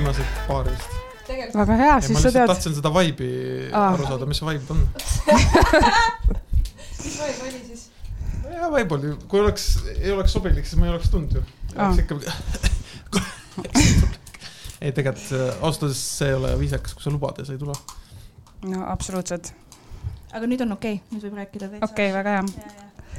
viimased paar vist. Väga hea, siis sa tead. Ma tahtsin seda vibe'i aru saada, mis see vibe on. Mis vibe oli siis? Ja vibe oli, kui ei oleks sobilik, siis ma ei oleks tundnud ju. Ei, tegelikult austades see ei ole viisakas, kui sa lubad ja sa ei tule. No absoluutselt. Aga nüüd on okei, nüüd võib rääkida. Okei, väga hea.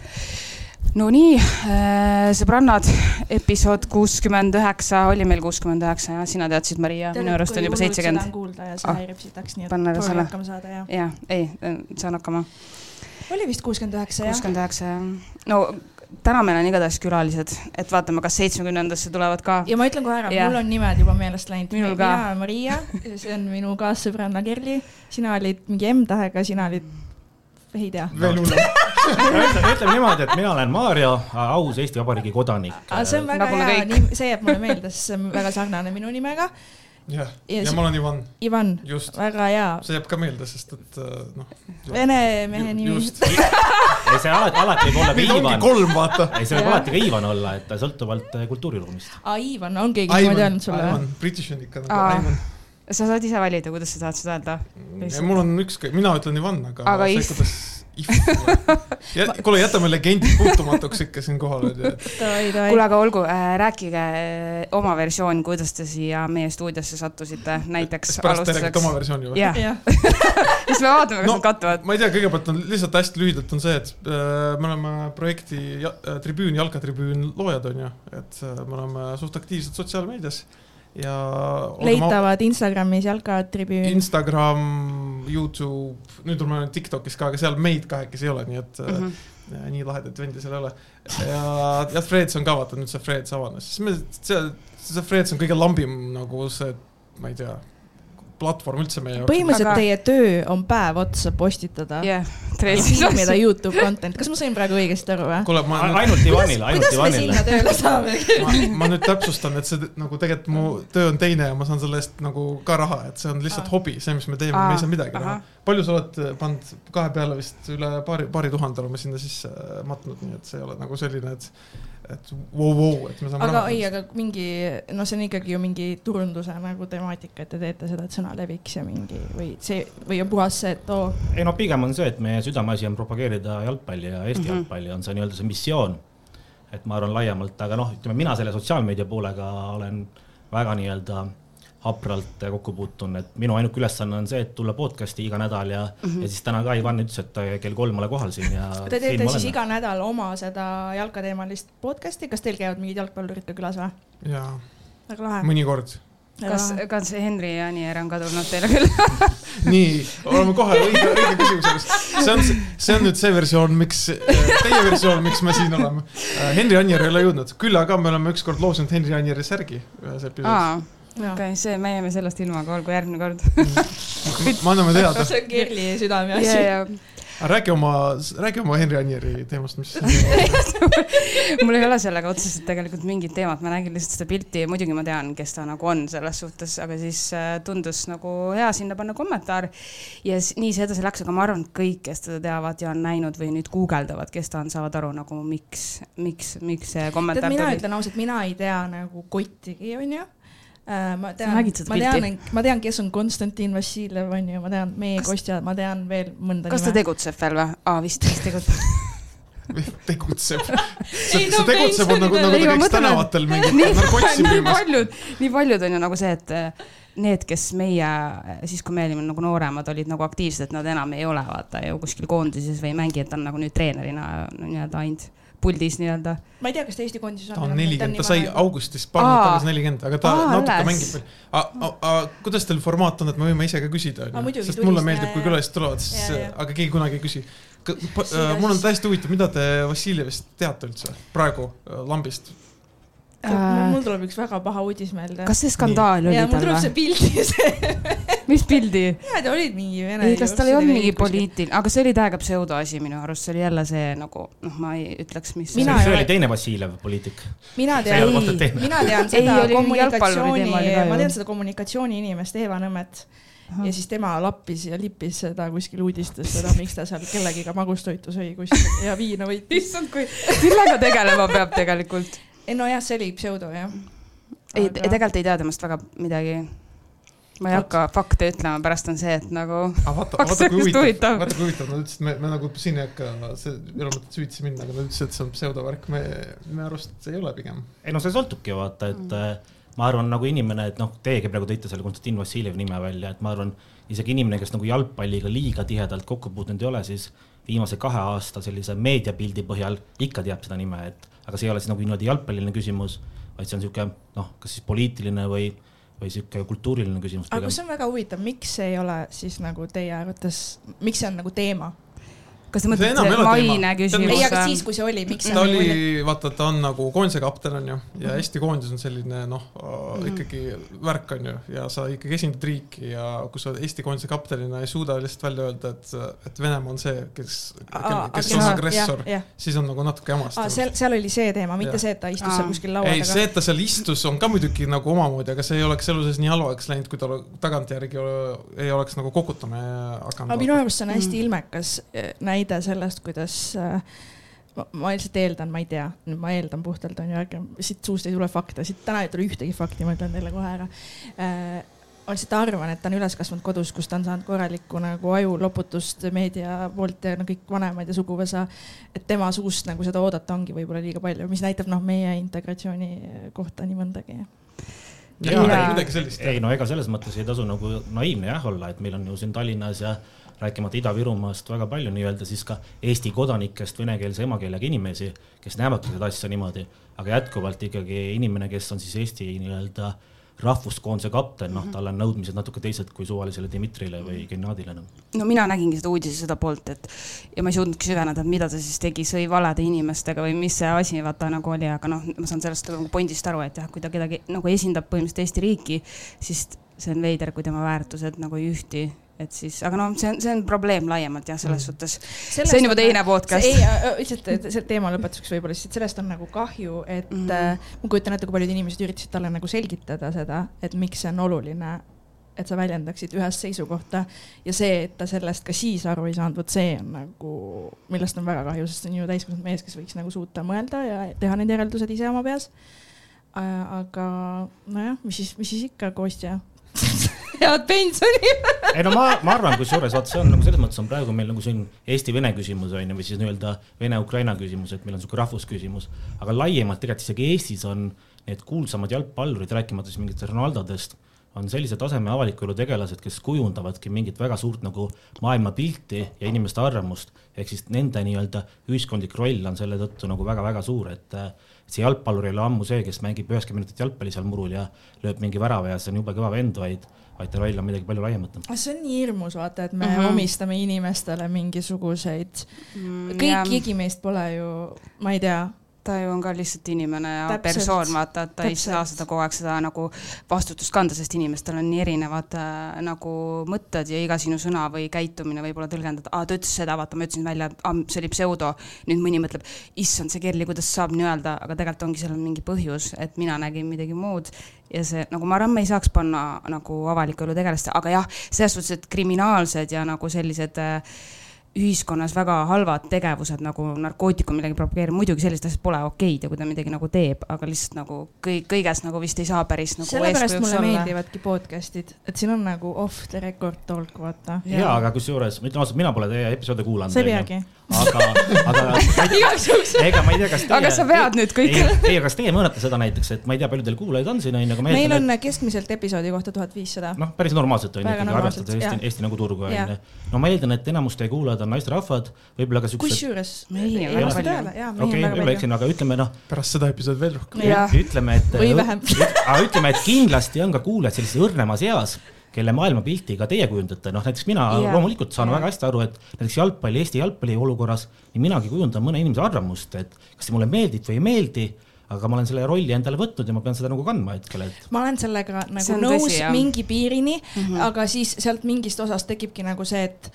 No nii, sõbrannad, episood 69, oli meil 69 ja sina teadsid, Maria, minu arust on juba 70. Seda on kuulda ja see häirib sitaks, nii et proovi hakkama saada. Ja, ei, saan hakkama. Oli vist 69, jah? 69, jah. No, täna meil on igatahes külalised, et vaatame, kas 70-ndasse tulevad ka. Ja ma ütlen kohe ära, mul on nimed juba meelest läinud. Mina Maria, see on minu kaassõbranna Kerli, sina olid mingi M-tähega, sina olid ei tea. Veel hulle. Ütleme niimoodi, et mina olen Maarja, aus Eesti Vabariigi kodanik. See on väga hea, see jääb mulle meelde, see on väga sarnane minu nimega. Ja ma olen Ivan. Ivan, just. Väga hea. See jääb ka meelde, sest et Vene mehe nimi. Just. See alati võib olla ka Ivan. Ongi 3, vaata. See võib alati ka Ivan olla, et sõltuvalt kultuuriruumist. Ivan, on keegi niimoodi öelnud sulle? Ivan, British on ikka nagu Ivan. Sa saad ise valida, kuidas sa tahad seda öelda? Mul on mina ütlen Ivan, aga see kuidas kuule, jätame legendid puutumatuks ikka siin kohal. Kuule, aga olgu, rääkige oma versioon, kuidas te siia meie stuudiosse sattusite, näiteks pärast te räägite oma versiooni või? Jah. Siis me vaatame, kas nad kattuvad. Ma ei tea, kõigepealt on lihtsalt hästi lühidalt on see, et me oleme projekti Tribüün, Jalkatribüün loojad on ju, et me oleme suht aktiivsed sotsiaalmeedias. Ja leitavad Instagramis Jalkatribüün. Instagram, YouTube, nüüd on meil TikTokis ka, aga seal meid kahekes ei ole, nii et nii lahedat vendi seal ei ole. Ja Freds on ka vaata, nüüd see Freds avanes. See Freds on kõige lambim nagu see, ma ei tea, platvorm üldse meie jaoks. Põhimõtteliselt teie töö on päev otsa postitada. Filmida YouTube content. Kas ma sain praegu õigesti aru või? Kuule, ainult Ivanile. Kuidas me sinna tööle saame? Ma nüüd täpsustan, et see nagu tegelikult mu töö on teine ja ma saan selle eest nagu ka raha, et see on lihtsalt hobi, see, mis me teeme, me ei saa midagi raha. Palju sa oled pannud 2 peale vist üle paari tuhande oleme sinna sisse matnud, nii et see ei ole nagu selline, et wow, et me saame raha. Aga mingi, no see on ikkagi ju mingi turunduse nagu temaatika, et te teete seda, et sõna leviks ja mingi, või on puhas see, et Ei no pigem on see, et meie südameasi on propageerida jalgpalli ja Eesti jalgpalli on see nii-öelda see missioon, et ma arvan laiemalt, aga ütleme, mina selle sotsiaalmeedia poolega olen väga nii-öelda hapralt kokku puutun, et minu ainuk ülesanne on see, et tulla podcasti iga nädal ja siis täna ka Ivan ütles, et kell 3 ole kohal siin ja te teete siis iga nädal oma seda jalkateemalist podcasti, kas teil käivad mingid jalgpallurid ka külas või? Jaa, väga lahe. Mõnikord. Kas Henri ja Anier on kadunud teile küll? Nii, oleme kohe õige küsimus. See on nüüd see versioon, teie versioon, miks me siin oleme. Henri Anier ei ole jõudnud. Küll aga me oleme ükskord loosinud Henri Anieri särgi. Okei, me jääme sellest ilma ka olgu järgmine kord. Ma anname teada. See on Kerli südame asi. Räägi oma Henri Anieri teemast, mis mul ei ole sellega otseselt tegelikult mingid teemad, ma nägin lihtsalt seda pilti ja muidugi ma tean, kes ta nagu on selles suhtes, aga siis tundus nagu hea sinna panna kommentaar ja nii see edasi läks, aga ma arvan, kõik, kes teda teavad ja on näinud või nüüd guugeldavad, kes ta on, saavad aru nagu miks see kommentaar tuli. Mina ütlen ausalt, mina ei tea nagu kottigi, on ju? Ma tean, kes on Konstantin Vassiljev, on ju, ma tean meie kostjad, ma tean veel mõnda nime. Kas ta tegutseb veel või? Vist tegutseb. Tegutseb. See tegutseb on nagu ta käiks tänavatel mingit narkotsi müümas. Nii paljud on ju nagu see, et need, kes meie, siis kui me olime nagu nooremad, olid nagu aktiivsed, et nad enam ei ole vaata ju kuskil koondises või mängi, et ta on nagu nüüd treenerina nii-öelda ainult puldis nii-öelda. Ma ei tea, kas ta Eesti koondis on. Ta on 40, ta sai augustis tagasi 40, aga ta natuke mängib veel. Kuidas teil formaat on, et me võime ise ka küsida? Sest mulle meeldib, kui külalised tulevad, aga keegi kunagi ei küsi. Mul on täiesti huvitav, mida te Vassiljevist teate üldse praegu lambist? Mul tuleb üks väga paha uudis meelde. Kas see skandaal oli tal või? Mul tuleb see pildi. Mis pildi? Jaa, ta olid mingi vene. Kas tal ei olnud mingi poliitil? Aga see oli täiega pseudo asi minu arust. See oli jälle see nagu, ma ei ütleks, mis... See oli teine Vassiljev poliitik. Mina tean seda kommunikatsiooni inimest Eva Nõmet. Ja siis tema lappis ja lippis seda kuskil uudistes, seda miks ta seal kellegiga magustoitu sõi kuskil ja viina võitis. Millega tegelema peab tegelikult? No jah, see oli pseudo, jah. Tegelikult ei tea temast väga midagi. Ma ei hakka fakte ütlema, pärast on see, et nagu vaata kui huvitav, nad ütlesid, me nagu siin ei hakka ei ole mõtet süütsi minna, aga nad ütlesid, et see on pseudovärk, me arvast ei ole pigem. Ei no see sõltubki vaata, et ma arvan nagu inimene, et teiegi praegu tõite selle Konstantin Vassiljev nime välja, et ma arvan isegi inimene, kes nagu jalgpalliga liiga tihedalt kokku puutunud ei ole, siis viimase 2 aasta sellise meediapildi põhjal ikka teab seda nime, aga see ei ole siis nagu niimoodi jalgpalliline küsimus, vaid see on siuke, kas siis poliitiline või siuke kultuuriline küsimus. Aga see on väga huvitav, miks see ei ole siis nagu teie arvates, miks see on nagu teema? Kas te mõtlete maine küsimus? Ei, aga siis, kui see oli, miks see ta oli, vaata, ta on nagu koondise kapten on ju, ja Eesti koondis on selline, ikkagi värk on ju, ja sa ikkagi esindad riiki ja kui sa Eesti koondise kaptenina ei suuda lihtsalt välja öelda, et Venemaa on see, kes on agressor, siis on nagu natuke jamast. Seal oli see teema, mitte see, et ta istus seal kuskil laua taga. Ei, see, et ta seal istus, on ka muidugi nagu omamoodi, aga see ei oleks eluses nii halvaks läinud, kui ta tagantjärgi ei oleks nagu kokutama hakanud. Aga minu arvust see on hästi ilmekas näide sellest, kuidas ma lihtsalt eeldan, ma ei tea, ma eeldan puhtalt on ju, siit suust ei tule fakte, siit täna ei tule ühtegi fakti, ma ütlen teile kohe ära. Ma lihtsalt arvan, et ta on üles kasvanud kodus, kus ta on saanud korralikku nagu aju loputust meedia poolt ja kõik vanemad ja suguvõsa, et tema suust nagu seda oodata ongi võib-olla liiga palju, mis näitab meie integratsiooni kohta nii mõndagi. Ei, ega selles mõttes ei tasu nagu naiivne olla, et meil on ju siin Tallinnas ja rääkimata Ida-Virumaast väga palju nii-öelda siis ka Eesti kodanikest venekeelse emakeelega inimesi, kes näevad seda asja niimoodi, aga jätkuvalt ikkagi inimene, kes on siis Eesti nii-öelda rahvuskoondise kapten, tal on nõudmised natuke teised kui suvalisele Dimitrile või Gennadile. No mina nägingi seda uudise seda poolt, ja ma ei suudnudki süveneda, mida ta siis tegi, sõi valede inimestega või mis see asi vaata nagu oli, aga ma saan sellest nagu pointist aru, et jah, kui ta kedagi nagu esindab põhimõtteliselt Eesti riiki, siis see on veider, kui tema väärtused nagu ei ühti. Et siis, aga see on probleem laiemalt jah, selles suhtes. See on juba teine podcast. Lihtsalt see teema lõpetuseks võib-olla, sest sellest on nagu kahju, et ma kujutan ette, kui paljud inimesed üritasid talle nagu selgitada seda, et miks see on oluline, et sa väljendaksid ühest seisukohta ja see, et ta sellest ka siis aru ei saanud, see on nagu, millest on väga kahju, sest on ju täiskasvanud mees, kes võiks nagu suuta mõelda ja teha need järeldused ise oma peas. Aga nojah, mis siis ikka Kostja? Head pensioni. Ei no ma arvan, kus juures, vaat see on nagu selles mõttes on praegu meil nagu siin Eesti-Vene küsimus on, või siis nii-öelda Vene-Ukraina küsimus, et meil on suke rahvusküsimus, aga laiemalt tegelikult isegi Eestis on need kuulsamad jalgpallurid, rääkimata siis mingit Ronaldodest, on sellise taseme avaliku elu tegelased, kes kujundavadki mingit väga suurt nagu maailma pilti ja inimeste arvamust, ehk siis nende nii-öelda ühiskondlik roll on selle tõttu nagu väga-väga suur, et see jalgpallur ei ole ammu see, kes mängib 90 minutit jalgpalli seal murul ja lööb mingi värava ja see on juba kõva vend, vaid ta roll on midagi palju laiemalt. See on nii hirmus, vaata, et me omistame inimestele mingisuguseid, kõiki meist pole ju, ma ei tea. Ta ju on ka lihtsalt inimene ja persoon, vaata, et ta ei saa seda kogu aeg seda nagu vastutust kanda, sest inimestel on nii erinevad nagu mõtted ja iga sinu sõna või käitumine võib olla tõlgendada. Ta ütles seda, vaata, ma ütlesin välja, see oli pseudo. Nüüd mõni mõtleb, issand see Kerli, kuidas saab nii öelda, aga tegelikult ongi seal mingi põhjus, et mina nägin midagi muud. Ja see, nagu ma arvan, me ei saaks panna nagu avaliku elu tegelast, aga jah, selles suhtes, et kriminaalsed ja nagu sellised ühiskonnas väga halvad tegevused nagu narkootikum millegi propageerib, muidugi sellist asjad pole okeid ja kui ta midagi nagu teeb, aga lihtsalt nagu kõigest nagu vist ei saa päris nagu sellepärast mulle meeldivadki podcastid, et siin on nagu off the record talk, vaata. Jaa, aga kus juures, mina pole teie episoode kuulanud. See peagi. Aga ega ma ei tea, kas teie... Aga sa vead nüüd kõik. Ei, kas teie mõõnate seda näiteks, et ma ei tea, palju teil kuulajaid on siin, aga meil on keskmiselt episoodi kohta 1500. Noh, päris normaalselt on ikkagi arvestades Eesti nagu turgu. No ma eeldan, et enamust ei kuulajad on naisterahvad, võib-olla ka süksed... Kusjuures? Aga ütleme, pärast seda episood veel rohkem. Ütleme, et kindlasti on ka kuulajad sellises õrnemas eas, kelle maailmapiltiga teie kujundate. Näiteks mina loomulikult saan väga hästi aru, et näiteks Eesti jalgpalli olukorras nii minagi kujundan mõne inimese arvamust, et kas see mulle meeldib või ei meeldi, aga ma olen selle rolli endale võtnud ja ma pean seda nagu kandma hetkel. Ma olen sellega nagu nõus mingi piirini, aga siis sealt mingist osast tekibki nagu see, et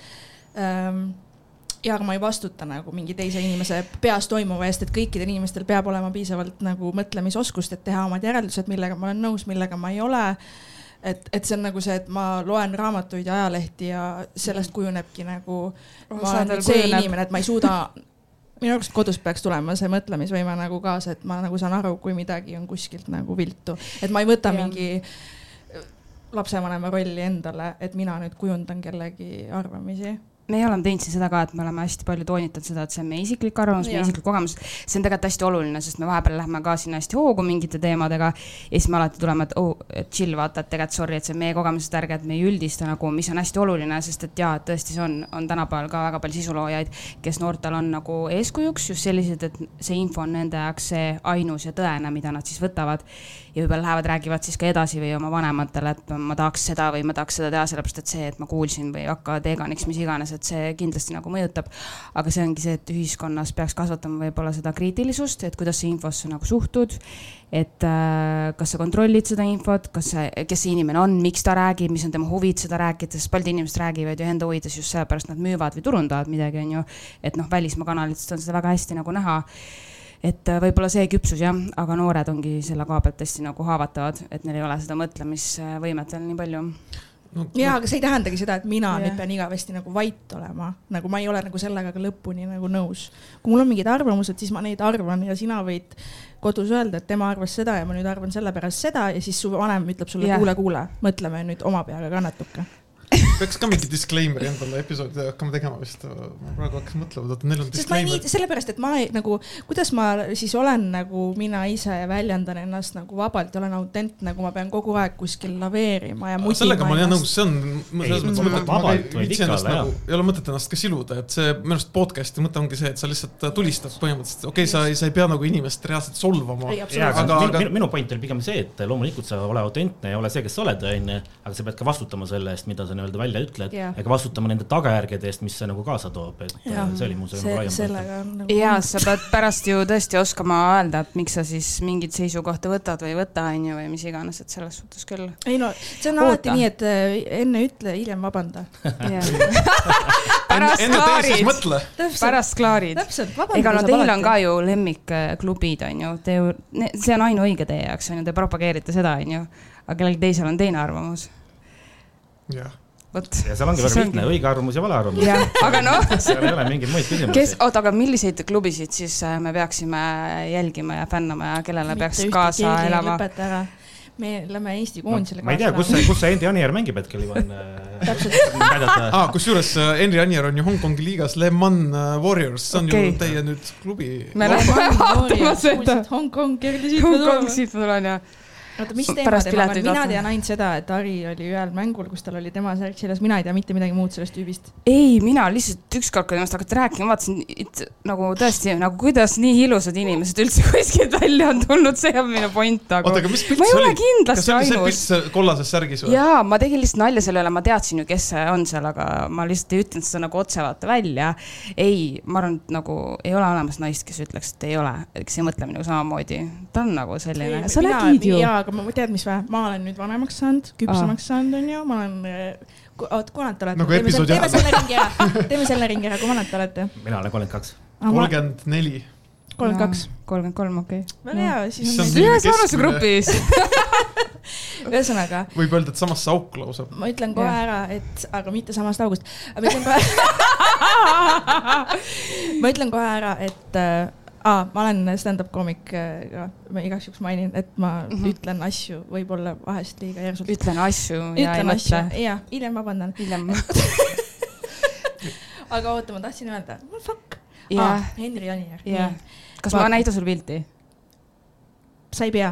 ja ma ei vastuta nagu mingi teise inimese peas toimuva eest, et kõikidel inimestel peab olema piisavalt nagu mõtlemisoskust, et teha omad järeldused, millega ma olen nõus, millega ma ei ole. Et see on nagu see, et ma loen raamatuid ja ajalehti ja sellest kujunebki nagu ma olen see inimene, et ma ei suuda minu arust kodus peaks tulema see mõtlemisvõime nagu kaasa, et ma nagu saan aru, kui midagi on kuskilt nagu viltu. Et ma ei võta mingi lapsevanema rolli endale, et mina nüüd kujundan kellegi arvamisi. Me oleme teinud siin seda ka, et me oleme hästi palju toonitanud seda, et see on meie isiklik arvamus, meie isiklik kogemus. See on tegelikult hästi oluline, sest me vahepeal lähme ka sinna hästi hoogu mingite teemadega ja siis me alati tuleme, et chill vaata, et tegelikult sorry, et see on meie kogemus, et ärge, et me ei üldista nagu, mis on hästi oluline, sest et jaa, tõesti see on tänapäeval ka väga palju sisuloojaid, kes noortel on nagu eeskujuks just sellised, et see info on nende jaoks see ainus ja tõene, mida nad siis võtavad ja võib-olla lähevad, räägivad siis ka edasi või oma vanematele, et ma tahaks seda või ma tahaks seda teha, sellepärast et see, et ma kuulsin või hakka veganiks, mis iganes, et see kindlasti nagu mõjutab. Aga see ongi see, et ühiskonnas peaks kasvatama võib-olla seda kriitilisust, et kuidas see infosse nagu suhtud, et kas sa kontrollid seda infot, kes see inimene on, miks ta räägib, mis on tema huvid seda rääkida, sest paljud inimesed räägivad ju enda huvides just sellepärast nad müüvad või turundavad midagi, on ju, et välismaa kanalitest on seda väga hästi nagu näha. Et võib-olla see küpsus jah, aga noored ongi selle koha pealt hästi nagu haavatavad, et neil ei ole seda mõtlemisvõimet veel nii palju. Jaa, aga see ei tähendagi seda, et mina nüüd pean igavesti nagu vait olema. Nagu ma ei ole nagu sellega ka lõpuni nagu nõus. Kui mul on mingid arvamused, siis ma neid arvan ja sina võid kodus öelda, et tema arvas seda ja ma nüüd arvan selle pärast seda ja siis su vanem ütleb sulle kuule, mõtleme nüüd oma peaga ka natuke. Peaks ka mingi disclaimeri endale episoodi hakkama tegema vist. Ma praegu hakkas mõtlema, et neil on disclaimer. Sellepärast, et ma nagu, kuidas ma siis olen nagu mina ise väljendan ennast nagu vabalt ja olen autentne, nagu ma pean kogu aeg kuskil laveerima ja mutima. Sellega ma olen nõus, see on ei ole mõtet ennast ka siluda, et see minu podcasti mõte ongi see, et sa lihtsalt tulistad põhimõtteliselt. Okei, sa ei pea nagu inimest reaalselt solvama. Minu point oli pigem see, et loomulikult sa ole autentne ja ole see, kes sa oled, aga sa pead ka vastutama selle eest, mida sa nii-öelda välja ütled, ega vastutama nende tagajärgede eest, mis see nagu kaasa toob, et see oli muu see nagu laiem. Ja sa pead pärast ju tõesti oskama öelda, et miks sa siis mingid seisukohta võtad või võta või mis iganes, et selles suhtes küll. Ei no, see on alati nii, et enne ütle, hiljem vabanda. Pärast klaarid. Ega no teil on ka ju lemmikklubid, on ju. See on ainuõige teie jaoks, on ju, te propageerite seda, on ju. Aga kellelgi teisel on teine arvamus. Jah. Ja seal ongi väga lihtne, õige arvamus ja vale arvamus. Ja, aga no. Seal ei ole mingeid muid küsimusi. Aga milliseid klubisid siis me peaksime jälgima ja fännama ja kellele peaks kaasa elama? Me lähme Eesti koondisele kaasa. Ma ei tea, kus see Henri Anier mängib hetkel juba on. Kus juures Henri Anier on ju Hongkongi liigas Le Mans Warriors, see on ju teie nüüd klubi. Me lähme vaatama seda. Hongkongi siit ma tulen ja Oota, mis teemad ema on? Mina tean ainult seda, et Ari oli ühel mängul, kus tal oli tema särk selles. Mina ei tea mitte midagi muud sellest tüübist. Ei, mina lihtsalt ükskord, kui temast hakati rääkima, vaatasin, nagu tõesti, nagu kuidas nii ilusad inimesed üldse kuskilt välja on tulnud, see on minu point. Oota, aga mis pilt ma ei ole kindlasti ainus. Kas see oli see pilt kollases särgis või? Jaa, ma tegin lihtsalt nalja selle üle, ma teadsin ju, kes see on seal, aga ma lihtsalt ei ütlenud seda nagu otse vaata välja. Ei, ma arvan, et nagu ei ole olemas naist, kes ütleks, et ei ole, kes ei mõtle minuga samamoodi. Ta on nagu selline. Sa nägid ju. Aga ma tead, mis või? Ma olen nüüd vanemaks saanud, küpsemaks saanud on ju, ma olen... kui vanad te olete? Nagu episoodi Teeme selle ringi ära, kui vanad te olete? Mina olen 32. 34. 32. 33, okei. Väga hea, siis on... Ühes vanusegrupis. Ühesõnaga... Võib öelda, et samast auk lausa. Ma ütlen kohe ära, et... Aga mitte samast august. Ma ütlen kohe ära, et... ma olen stand-up koomik, ma igaks juks mainin, et ma ütlen asju võib-olla vahest liiga järsult. Ütlen asju ja ei mõtle. Jaa, hiljem vabandan. Hiljem. Aga oota, ma tahtsin öelda, fuck. Henri Anier. Kas ma näitan sul pilti? Sa ei pea.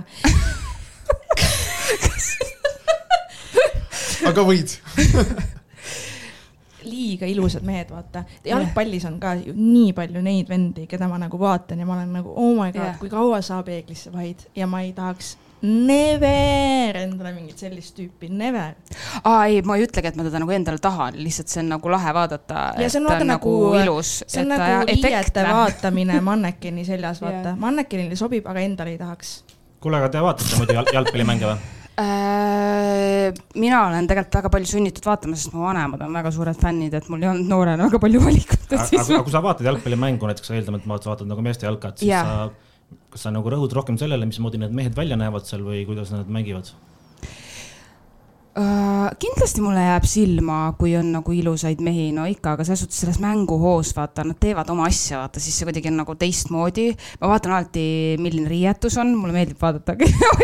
Aga võid. Liiga ilusad mehed, vaata. Jalgpallis on ka nii palju neid vendi, keda ma nagu vaatan ja ma olen nagu, oh my god, kui kaua sa peeglisse vahid ja ma ei tahaks never endale mingit sellist tüüpi, never. Ei, ma ei ütlegi, et ma teda nagu endale tahan, lihtsalt see on nagu lahe vaadata, ja see on nagu ilus. See on nagu liiete vaatamine mannekeni seljas, vaata. Mannekenile sobib, aga endale ei tahaks. Kuule, aga te vaatate muidu jalgpallimänge või? Mina olen tegelikult väga palju sunnitud vaatama, sest mu vanemad on väga suured fännid, et mul ei olnud noorena väga palju valikut. Aga kui sa vaatad jalgpallimängu, näiteks sa eeldame, et ma vaatad nagu meeste jalkat, siis kas sa nagu rõhud rohkem sellele, mismoodi need mehed välja näevad seal või kuidas nad mängivad? Kindlasti mulle jääb silma, kui on nagu ilusaid mehi, no ikka, aga selles suhtes selles mänguhoos, vaata, nad teevad oma asja, vaata, siis see kuidagi on nagu teistmoodi. Ma vaatan alati, milline riietus on, mulle meeldib vaadata.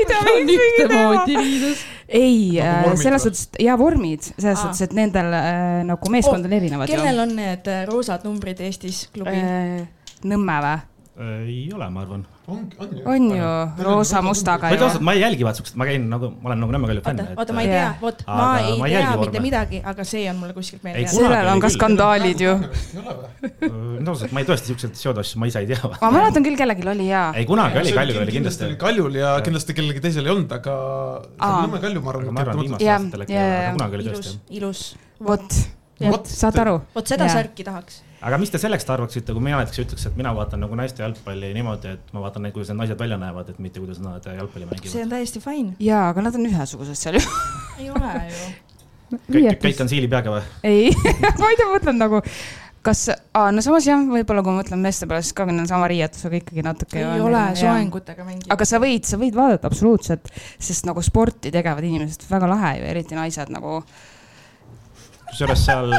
Ei, selles suhtes, ja vormid, selles suhtes, et nendel nagu meeskond on erinevad. Kellel on need roosad numbrid Eestis klubil? Nõmme või? Ei ole, ma arvan. On ju, roosa mustaga ju. Ma ei jälgi vaat, ma käin nagu, ma olen nagu Nõmme Kalju fänn. Oota, ma ei tea, ma ei tea mitte midagi, aga see on mulle kuskilt meelde. Sellel on ka skandaalid ju. Ma ei tõesti siukseid seoda asju, ma ise ei tea. Ma mäletan küll kellelgi oli hea. Ei, kunagi oli Kaljul oli kindlasti. Kaljul ja kindlasti kellegi teisel ei olnud, aga Nõmme Kalju ma arvan. Kunagi oli tõesti. Ilus. Vot, saad aru. Vot seda särki tahaks. Aga mis te selleks arvaksite, kui mina näiteks ütleks, et mina vaatan nagu naiste jalgpalli niimoodi, et ma vaatan neid, kuidas need naised välja näevad, et mitte kuidas nad jalgpalli mängivad. See on täiesti fine. Jaa, aga nad on ühesugused seal ju. Ei ole ju. Kõik on siili peaga või? Ei, ma ei tea, mõtlen nagu, kas, no samas jah, võib-olla kui mõtlen meeste peale, siis ka on sama riietus, aga ikkagi natuke. Ei ole soengutega mängida. Aga sa võid vaadata absoluutselt, sest nagu sporti tegevad inimesed väga lahe ju, eriti naised nagu kusjuures seal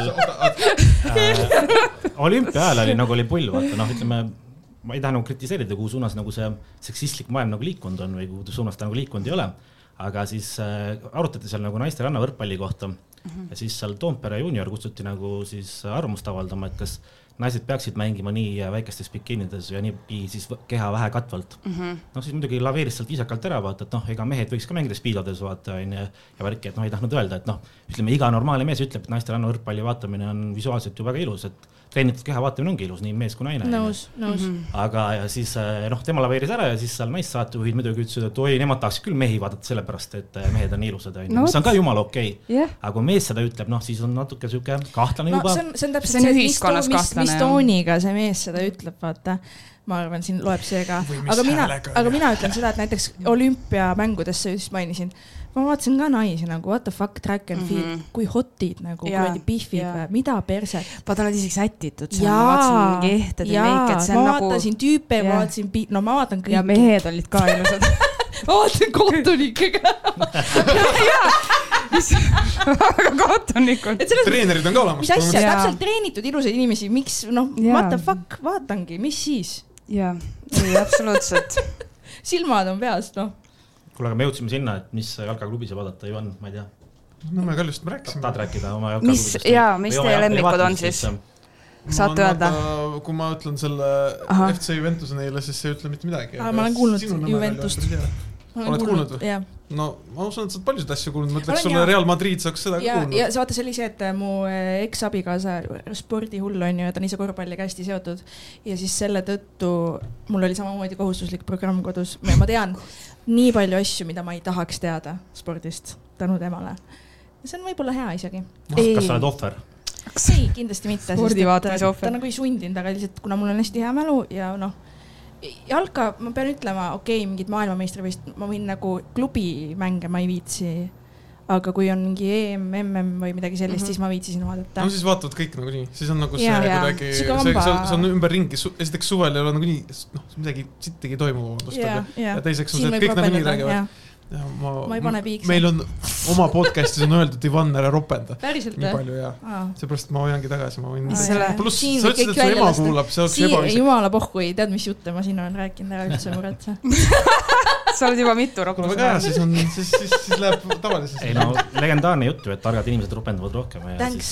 olümpia ajal oli nagu oli pull, vaata, noh, ütleme, ma ei taha nagu kritiseerida, kuhu suunas nagu see seksistlik maailm nagu liikunud on või kuhu suunas ta nagu liikunud ei ole, aga siis arutati seal nagu naiste rannavõrkpalli kohta ja siis seal Toompere junior kutsuti nagu siis arvamust avaldama, et kas naised peaksid mängima nii väikestes bikiinides ja nii siis keha vähe katvalt. No siis muidugi laveeris sealt viisakalt ära, vaata, et noh, ega mehed võiks ka mängida spiidodes, vaata, ja värki, et noh, ei tahtnud öelda, et noh, ütleme, iga normaalne mees ütleb, et naiste rannavõrkpalli vaatamine on visuaalselt ju väga ilus, et treenitud keha vaatamine ongi ilus, nii mees kui naine. Nõus. Aga ja siis noh, tema laveeris ära ja siis seal naissaatejuhid muidugi ütlesid, et oi, nemad tahaks küll mehi vaadata sellepärast, et mehed on ilusad, mis on ka jumala okei. Aga kui mees seda ütleb, noh, siis on natuke süuke kahtlane juba. See on täpselt see, mis tooniga see mees seda ütleb, vaata. Ma arvan, siin loeb see ka. Aga mina ütlen seda, et näiteks olümpiamängudesse just mainisin. Ma vaatasin ka naisi nagu, what the fuck, track and field, kui hotid nagu, kui pihvid või, mida perset. Vaata, nad isegi sätitud, ma vaatasin mingi ehted ja meiked. Ma vaatasin tüüpe, ma vaatan kõik. Ja mehed olid ka ilusad. Ma vaatasin kohtunikega. Aga kohtunikud. Treenerid on ka olemas. Mis asja, täpselt treenitud ilusaid inimesi, miks, noh, what the fuck, vaatangi, mis siis? Jaa, ei, absoluutselt. Silmad on peas, noh. Kuule, aga me jõudsime sinna, et mis jalkaklubis vaadata ju on, ma ei tea. Nõmme Kaljust me rääkisime. Tahad rääkida oma jalkaklubist? Jaa, mis teie lemmikud on siis? Saate öelda? Kui ma ütlen selle FC Juventuse neile, siis see ei ütle mitte midagi. Ma olen kuulnud Juventust. Oled kuulnud või? No, ma usun, et sa oled paljusid asju kuulnud. Ma ütleks sulle Real Madrid saaks seda kuulnud. Ja vaata, see oli see, et mu eks-abikaasa spordihull on ju, et on ise korvpalli hästi seotud. Ja siis selle tõttu mul oli samamoodi kohustuslik programm kodus. Ma tean nii palju asju, mida ma ei tahaks teada spordist tänu temale. See on võib-olla hea isegi. Kas sa oled ohver? Ei, kindlasti mitte. Spordivaatamise ohver. Ta nagu ei sundinud, aga lihtsalt kuna mul on hästi hea mälu ja noh, jalka, ma pean ütlema, okei, mingid maailmameistrivõist, ma võin nagu klubimänge, ma ei viitsi, aga kui on mingi EM, MM või midagi sellist, siis ma viitsisin vaadata. No siis vaatavad kõik nagu nii, siis on nagu see kuidagi, see on ümber ringi, esiteks suvel ei ole nagu nii, noh, midagi sittegi ei toimu, ja teiseks on see, et kõik nagu nii räägivad. Ma ei pane piikse. Meil on oma podcastis on öeldud, Ivan, ära ropenda. Päriselt nii palju, jaa. Seepärast ma hoiangi tagasi, ma võin pluss, sa ütlesid, et su ema kuulab, see oleks ebaviisi. Jumala pohku ei tead, mis jutte ma siin olen rääkinud, ära üldse muretse. Sa oled juba mitu roppu. Väga hea, siis läheb tavaliselt. Ei no, legendaarne jutt ju, et targad inimesed ropendavad rohkem.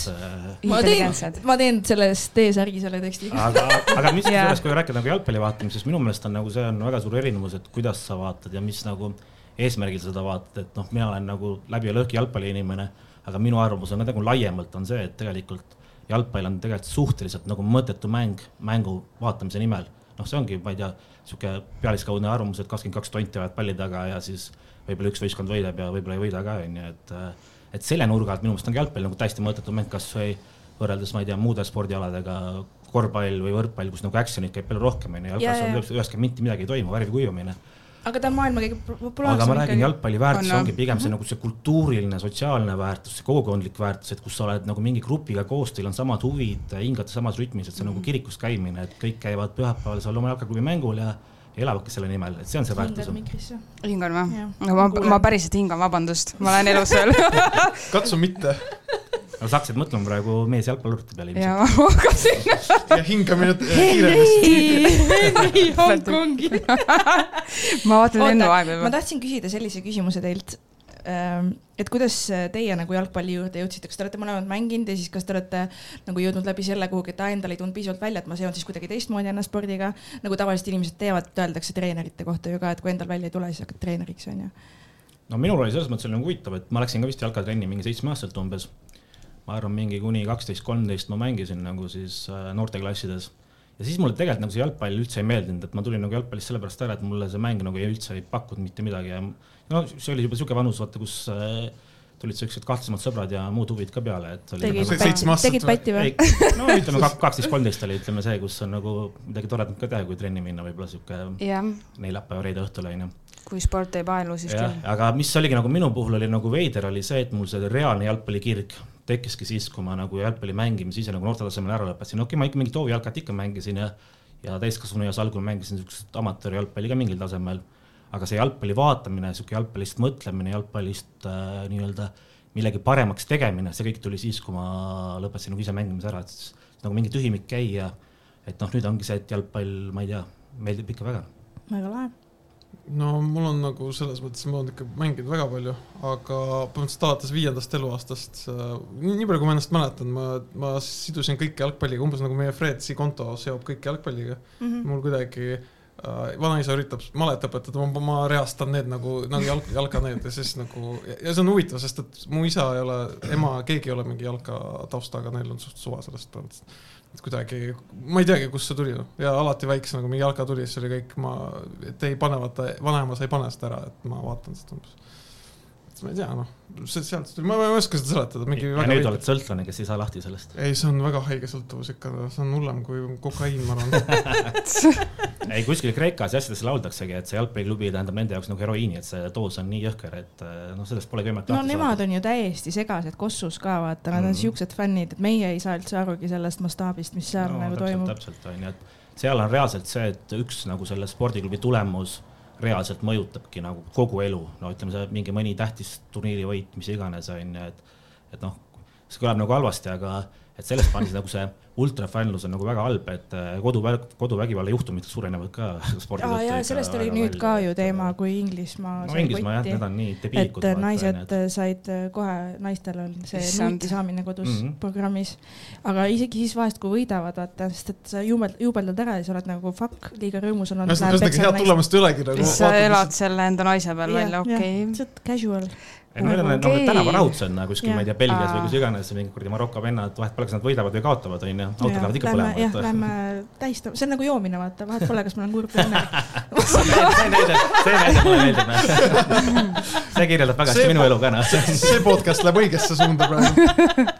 Ma teen selles T-särgi selle teksti. Aga mis sellest, kui rääkida nagu jalgpalli vaatamisest, minu meelest on nagu see on väga suur erinevus, et kuidas sa vaatad ja mis nagu eesmärgil seda vaatad, et noh, mina olen nagu läbi ja lõhki jalgpalli inimene, aga minu arvamus on nagu laiemalt on see, et tegelikult jalgpall on tegelikult suhteliselt nagu mõttetu mängu vaatamise nimel. Noh, see ongi, ma ei tea, siuke pealiskaudne arvamus, et 22 tonti vaid palli taga ja siis võib-olla üks võistkond võidab ja võib-olla ei võida ka, et selle nurga alt minu meelest on jalgpall nagu täiesti mõttetu mäng, kas või võrreldes, ma ei tea, muude spordialadega, korvpall või võrkpall, kus nagu actionit käib palju rohkem, jalgpallis on üheski minti midagi ei toimu, värvi kuivamine. Aga ta on maailma kõige populaarsem. Aga ma räägin, jalgpalli väärtus ongi pigem see, nagu see kultuuriline, sotsiaalne väärtus, see kogukondlik väärtus, et kus sa oled nagu mingi grupiga koos, teil on samad huvid, hingate samas rütmis, et see nagu kirikus käimine, et kõik käivad pühapäeval seal oma jalgaklubi mängul ja elavadki selle nimel, et see on see väärtus. Hingan või? Ma päriselt hingan, vabandust, ma olen elus veel. Katsu mitte. No sa hakkasid mõtlema praegu mees jalgpallurti peale ilmselt. Ja, ma hakkasin. Ja hingamine kiirenes. Henri Hongkongi. Ma vaatan lennuaegu juba. Ma tahtsin küsida sellise küsimuse teilt, et kuidas teie nagu jalgpalli juurde jõudsite, kas te olete mõlemad mänginud ja siis kas te olete nagu jõudnud läbi selle kuhugi, et endal ei tundnud piisavalt välja, et ma seon siis kuidagi teistmoodi ennast spordiga, nagu tavaliselt inimesed teevad, öeldakse treenerite kohta ju ka, et kui endal välja ei tule, siis hakkad treeneriks, on ju? No minul oli selles mõttes nagu huvitav, et ma läksin ka vist jalkatrenni mingi 7 aastalt umbes. Ma arvan, mingi kuni 12-13 ma mängisin nagu siis noorteklassides. Ja siis mulle tegelikult nagu see jalgpall üldse ei meeldinud, et ma tulin nagu jalgpallist sellepärast ära, et mulle see mäng nagu üldse ei pakkunud mitte midagi. Ja no see oli juba siuke vanus, vaata, kus tulid sellised kahtlasemad sõbrad ja muud huvid ka peale. Et tegid pätti või? No ütleme 12-13 oli ütleme see, kus on nagu midagi toredat ka teha, kui trenni minna võib-olla siuke neljapäeva reede õhtul on. Kui sport ei paelu, siis küll. Aga mis oligi nagu minu puhul oli nagu veider oli see, et mul see reaalne jalgpallikirg tekkiski siis, kui ma nagu jalgpalli mängimise ise nagu noortetasemel ära lõpetasin. Okei, ma ikka mingi toovijalkat ikka mängisin ja täiskasvanu eas algul mängisin amatööri jalgpalli ka mingil tasemel. Aga see jalgpalli vaatamine, siuke jalgpallist mõtlemine, jalgpallist nii-öelda millegi paremaks tegemine, see kõik tuli siis, kui ma lõpetasin nagu ise mängimise ära. Et nagu mingi tühimik käia, et nüüd ongi see, et jalgpall, ma ei tea, meeldib ikka väga. Väga lahe. No mul on nagu selles mõttes, ma olen ikka mänginud väga palju, aga põhimõtteliselt alates 5. eluaastast, nii palju kui ma ennast mäletan, ma sidusin kõik jalgpalliga, umbes nagu meie Fredsi konto seob kõik jalgpalliga. Mul kuidagi vanaisa üritab malet õpetada, ma reastan need nagu jalka need ja siis nagu, ja see on huvitav, sest et mu isa ei ole, ema, keegi ei ole mingi jalka taustaga, neil on suht suva sellest põhimõtteliselt. Et kuidagi, ma ei teagi, kus see tuli ja alati väikse nagu mingi jalka tuli, see oli kõik, et ei pane, vanema sa ei pane seda ära, et ma vaatan seda umbes. Ma ei tea, sealt tuli, ma ei oska seda seletada. Ja nüüd oled sõltlane, kes ei saa lahti sellest? Ei, see on väga haige sõltuvus ikka, see on hullem kui kokaiin, ma arvan. Ei, kuskil Kreekas ja asjadesse lauldaksegi, et see jalgpalliklubi tähendab nende jaoks nagu heroiini, et see doos on nii jõhker, et sellest pole võimalik lahti saada. Nemad on ju täiesti segased kossus ka, vaata, nad on siuksed fännid, et meie ei saa üldse arugi sellest mastaabist, mis seal nagu toimub. Täpselt on, et seal on reaalselt see, et üks nagu selle spordiklubi tulemus reaalselt mõjutabki nagu kogu elu. No ütleme see mingi mõni tähtis turniiri võit, mis iganes on, et see kõlab nagu halvasti, aga et sellest pandis nagu see ultrafännlus on nagu väga halb, et koduvägivalla juhtumid suurenevad ka spordis. Ja sellest oli nüüd ka ju teema, kui Inglismaa sai võtti, need on nii debiilikud. Et naised said kohe, naistel on see nuti saamine kodus programmis, aga isegi siis vahest, kui võidavad, vaata, sest et sa juubeldad ära ja sa oled nagu fuck, liiga rõõmus on. Head tulemust ülegi. Sa elad selle enda naise peal välja, okei. See casual. Need on tänava rahutsed kuskil, ma ei tea, Belgias või kus iganes, mingi kurdi Marokko vennad, vahet pole, kas nad võidavad või kaotavad, on ja autod lähevad ikka põlema. Lähme tähistama, see on nagu joomine, vaata, vahet pole, kas ma olen kurb või õnnelik. See näide mulle meeldib. See kirjeldab väga hästi minu elu ka. See podcast läheb õigesse suunda praegu.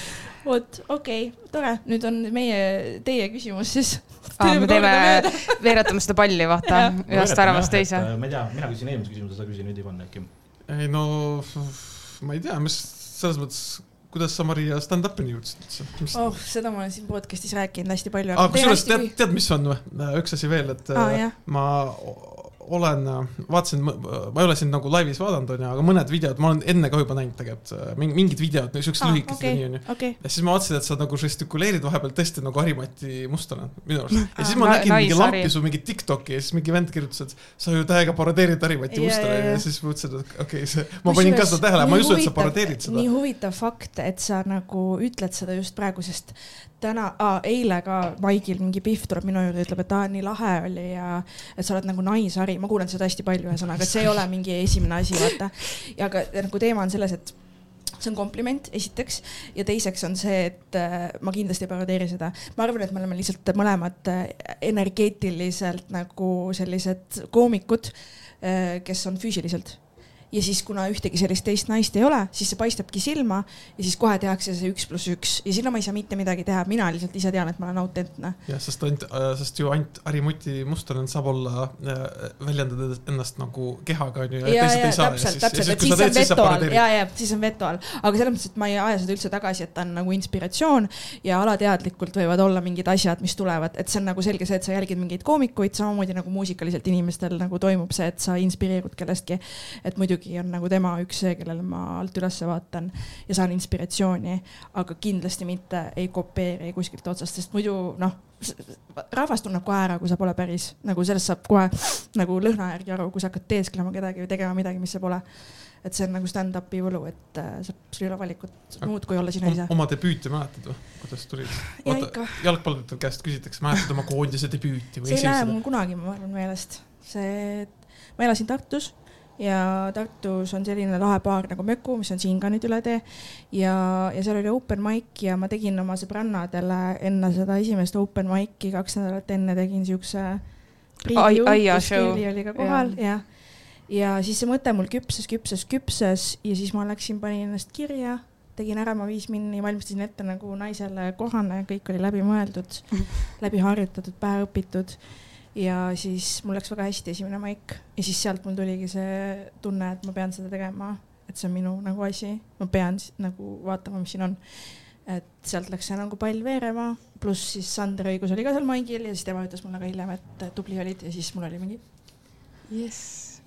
Vot, okei, tore. Nüüd on teie küsimus siis. Me teeme veeratame seda palli, vaata, ühest väravast teise. Ma ei tea, mina küsin eelmise küsimuse, sa küsin nüüd Ivan äkki. Ei no, ma ei tea, mis selles mõttes, kuidas sa Maria stand-upini jõudsid? Seda ma olen siin podcastis rääkinud hästi palju. Kusjuures tead, mis on või? Üks asi veel, et ma vaatasin, ma ei ole siin nagu laivis vaadanud, aga mõned videod, ma olen enne ka juba näinud tegelikult, mingid videod, niisugused lühikesed ja nii on ju. Ja siis ma vaatasin, et sa nagu žestikuleerid vahepeal tõesti nagu Harimati Mustana minu arust. Ja siis ma nägin mingi lampi su mingi TikToki ja siis mingi vend kirjutas, et sa ju täiega paradeerid Harimati Mustana ja siis mõtlesin, et okei, ma panin ka seda tähele, ma ei usu, et sa paradeerid seda. Nii huvitav fakt, et sa nagu ütled seda just praegu, sest eile ka Maigil mingi Pihv tuleb minu juurde ja ütleb, et nii lahe oli ja et sa oled nagu naishari. Ma kuulen seda hästi palju ühesõnaga, et see ei ole mingi esimene asi, vaata. Ja aga nagu teema on selles, et see on kompliment esiteks ja teiseks on see, et ma kindlasti ei paradeeri seda. Ma arvan, et me oleme lihtsalt mõlemad energeetiliselt nagu sellised koomikud, kes on füüsiliselt. ja siis kuna ühtegi sellist teist naist ei ole, siis see paistabki silma ja siis kohe tehakse see 1+1 ja sinna ma ei saa mitte midagi teha, mina lihtsalt ise tean, et ma olen autentne. Jah, sest ju ainult Harimuti Mustonen saab olla väljendada ennast nagu kehaga on ju, ja täpselt, et siis on veto all, aga selles mõttes, et ma ei aja seda üldse tagasi, et ta on nagu inspiratsioon ja alateadlikult võivad olla mingid asjad, mis tulevad, et see on nagu selge see, et sa jälgid mingeid koomikuid, samamoodi nagu muusikaliselt inimestel nagu toimub see, et sa inspireerud kellestki, et muidugi on nagu tema üks see, kellele ma alt üles vaatan ja saan inspiratsiooni, aga kindlasti mitte ei kopeeri kuskilt otsast, sest muidu rahvas tunneb kohe ära, kui sa pole päris, nagu sellest saab kohe nagu lõhna järgi aru, kui sa hakkad teesklema kedagi või tegema midagi, mis sa pole. Et see on nagu stand-upi võlu, et sul ei ole valikut muud, kui olla sina ise. Oma debüüti mäletad või? Kuidas tulid? Jalgpallitel käest küsitakse, mäletad oma koondise debüüti? See ei lähe mul kunagi, ma arvan meelest. Ma elasin Tartus ja Tartus on selline lahe baar nagu Möku, mis on siin ka nüüd üle tee ja seal oli open mic ja ma tegin oma sõbrannadele enne seda esimest open mic'i 2 nädalat enne tegin siukse preview, kus Kirli oli ka kohal ja siis see mõte mul küpses ja siis ma läksin, panin ennast kirja, tegin ära ma 5 minni, valmistasin ette nagu naisele kohane, kõik oli läbi mõeldud, läbi harjutatud, pähe õpitud. Ja siis mul läks väga hästi esimene maik ja siis sealt mul tuligi see tunne, et ma pean seda tegema, et see on minu nagu asi, ma pean nagu vaatama, mis siin on. Et sealt läks see nagu pall veerema, pluss siis Sander Õigus oli ka seal maigil ja siis tema ütles mulle ka hiljem, et tubli olid ja siis mul oli mingi yes.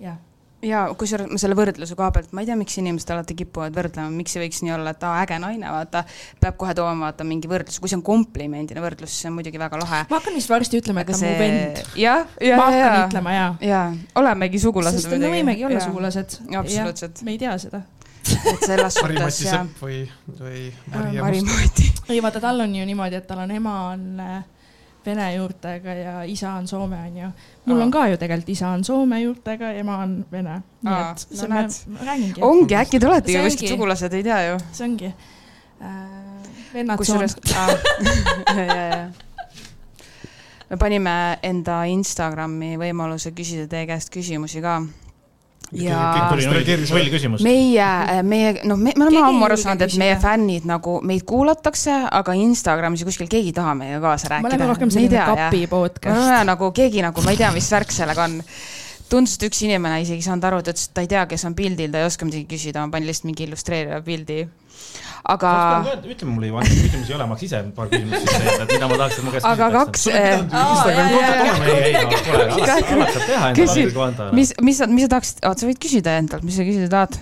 Ja kui ma selle võrdluse koha pealt, ma ei tea, miks inimesed alati kipuvad võrdlema, miks ei võiks nii olla, et äge naine, vaata, peab kohe tooma vaata mingi võrdlus. Kui see on komplimendine võrdlus, siis on muidugi väga lahe. Ma hakkan vist varsti ütlema, et ta on mu vend. Ma hakkan ütlema, ja. Olemegi sugulased. Sest me võimegi olla sugulased. Absoluutselt. Me ei tea seda. Et selles suhtes, Mari-Mati Sepp või Mari-Mati. Ei, vaata, tal on ju niimoodi, et tal on ema on vene juurtega ja isa on Soome on ju. Mul on ka ju tegelikult isa on Soome juurtega ja ema on vene. Nii et see ma räägingi. Ongi, äkki te oletegi kuskilt sugulased, ei tea ju. See ongi. Vennad soon. Me panime enda Instagrami võimaluse küsida teie käest küsimusi ka. Ja tuli küsimus. Me oleme ammu aru saanud, et meie fännid nagu meid kuulatakse, aga Instagramis kuskil keegi ei taha meiega kaasa rääkida. Ma olen rohkem selline kapi podcast. Nagu keegi nagu, ma ei tea, mis värk sellega on. Tundus, et üks inimene isegi saanud aru, et ta ei tea, kes on pildil, ta ei oska midagi küsida, ma panin lihtsalt mingi illustreeriva pildi. Aga ütleme mulle, Ivan, küsimusi ei ole, ma ise paar küsimust et mida ma tahaks, et mu käest aga mis sa tahaksid, sa võid küsida endalt, mis sa küsida tahad?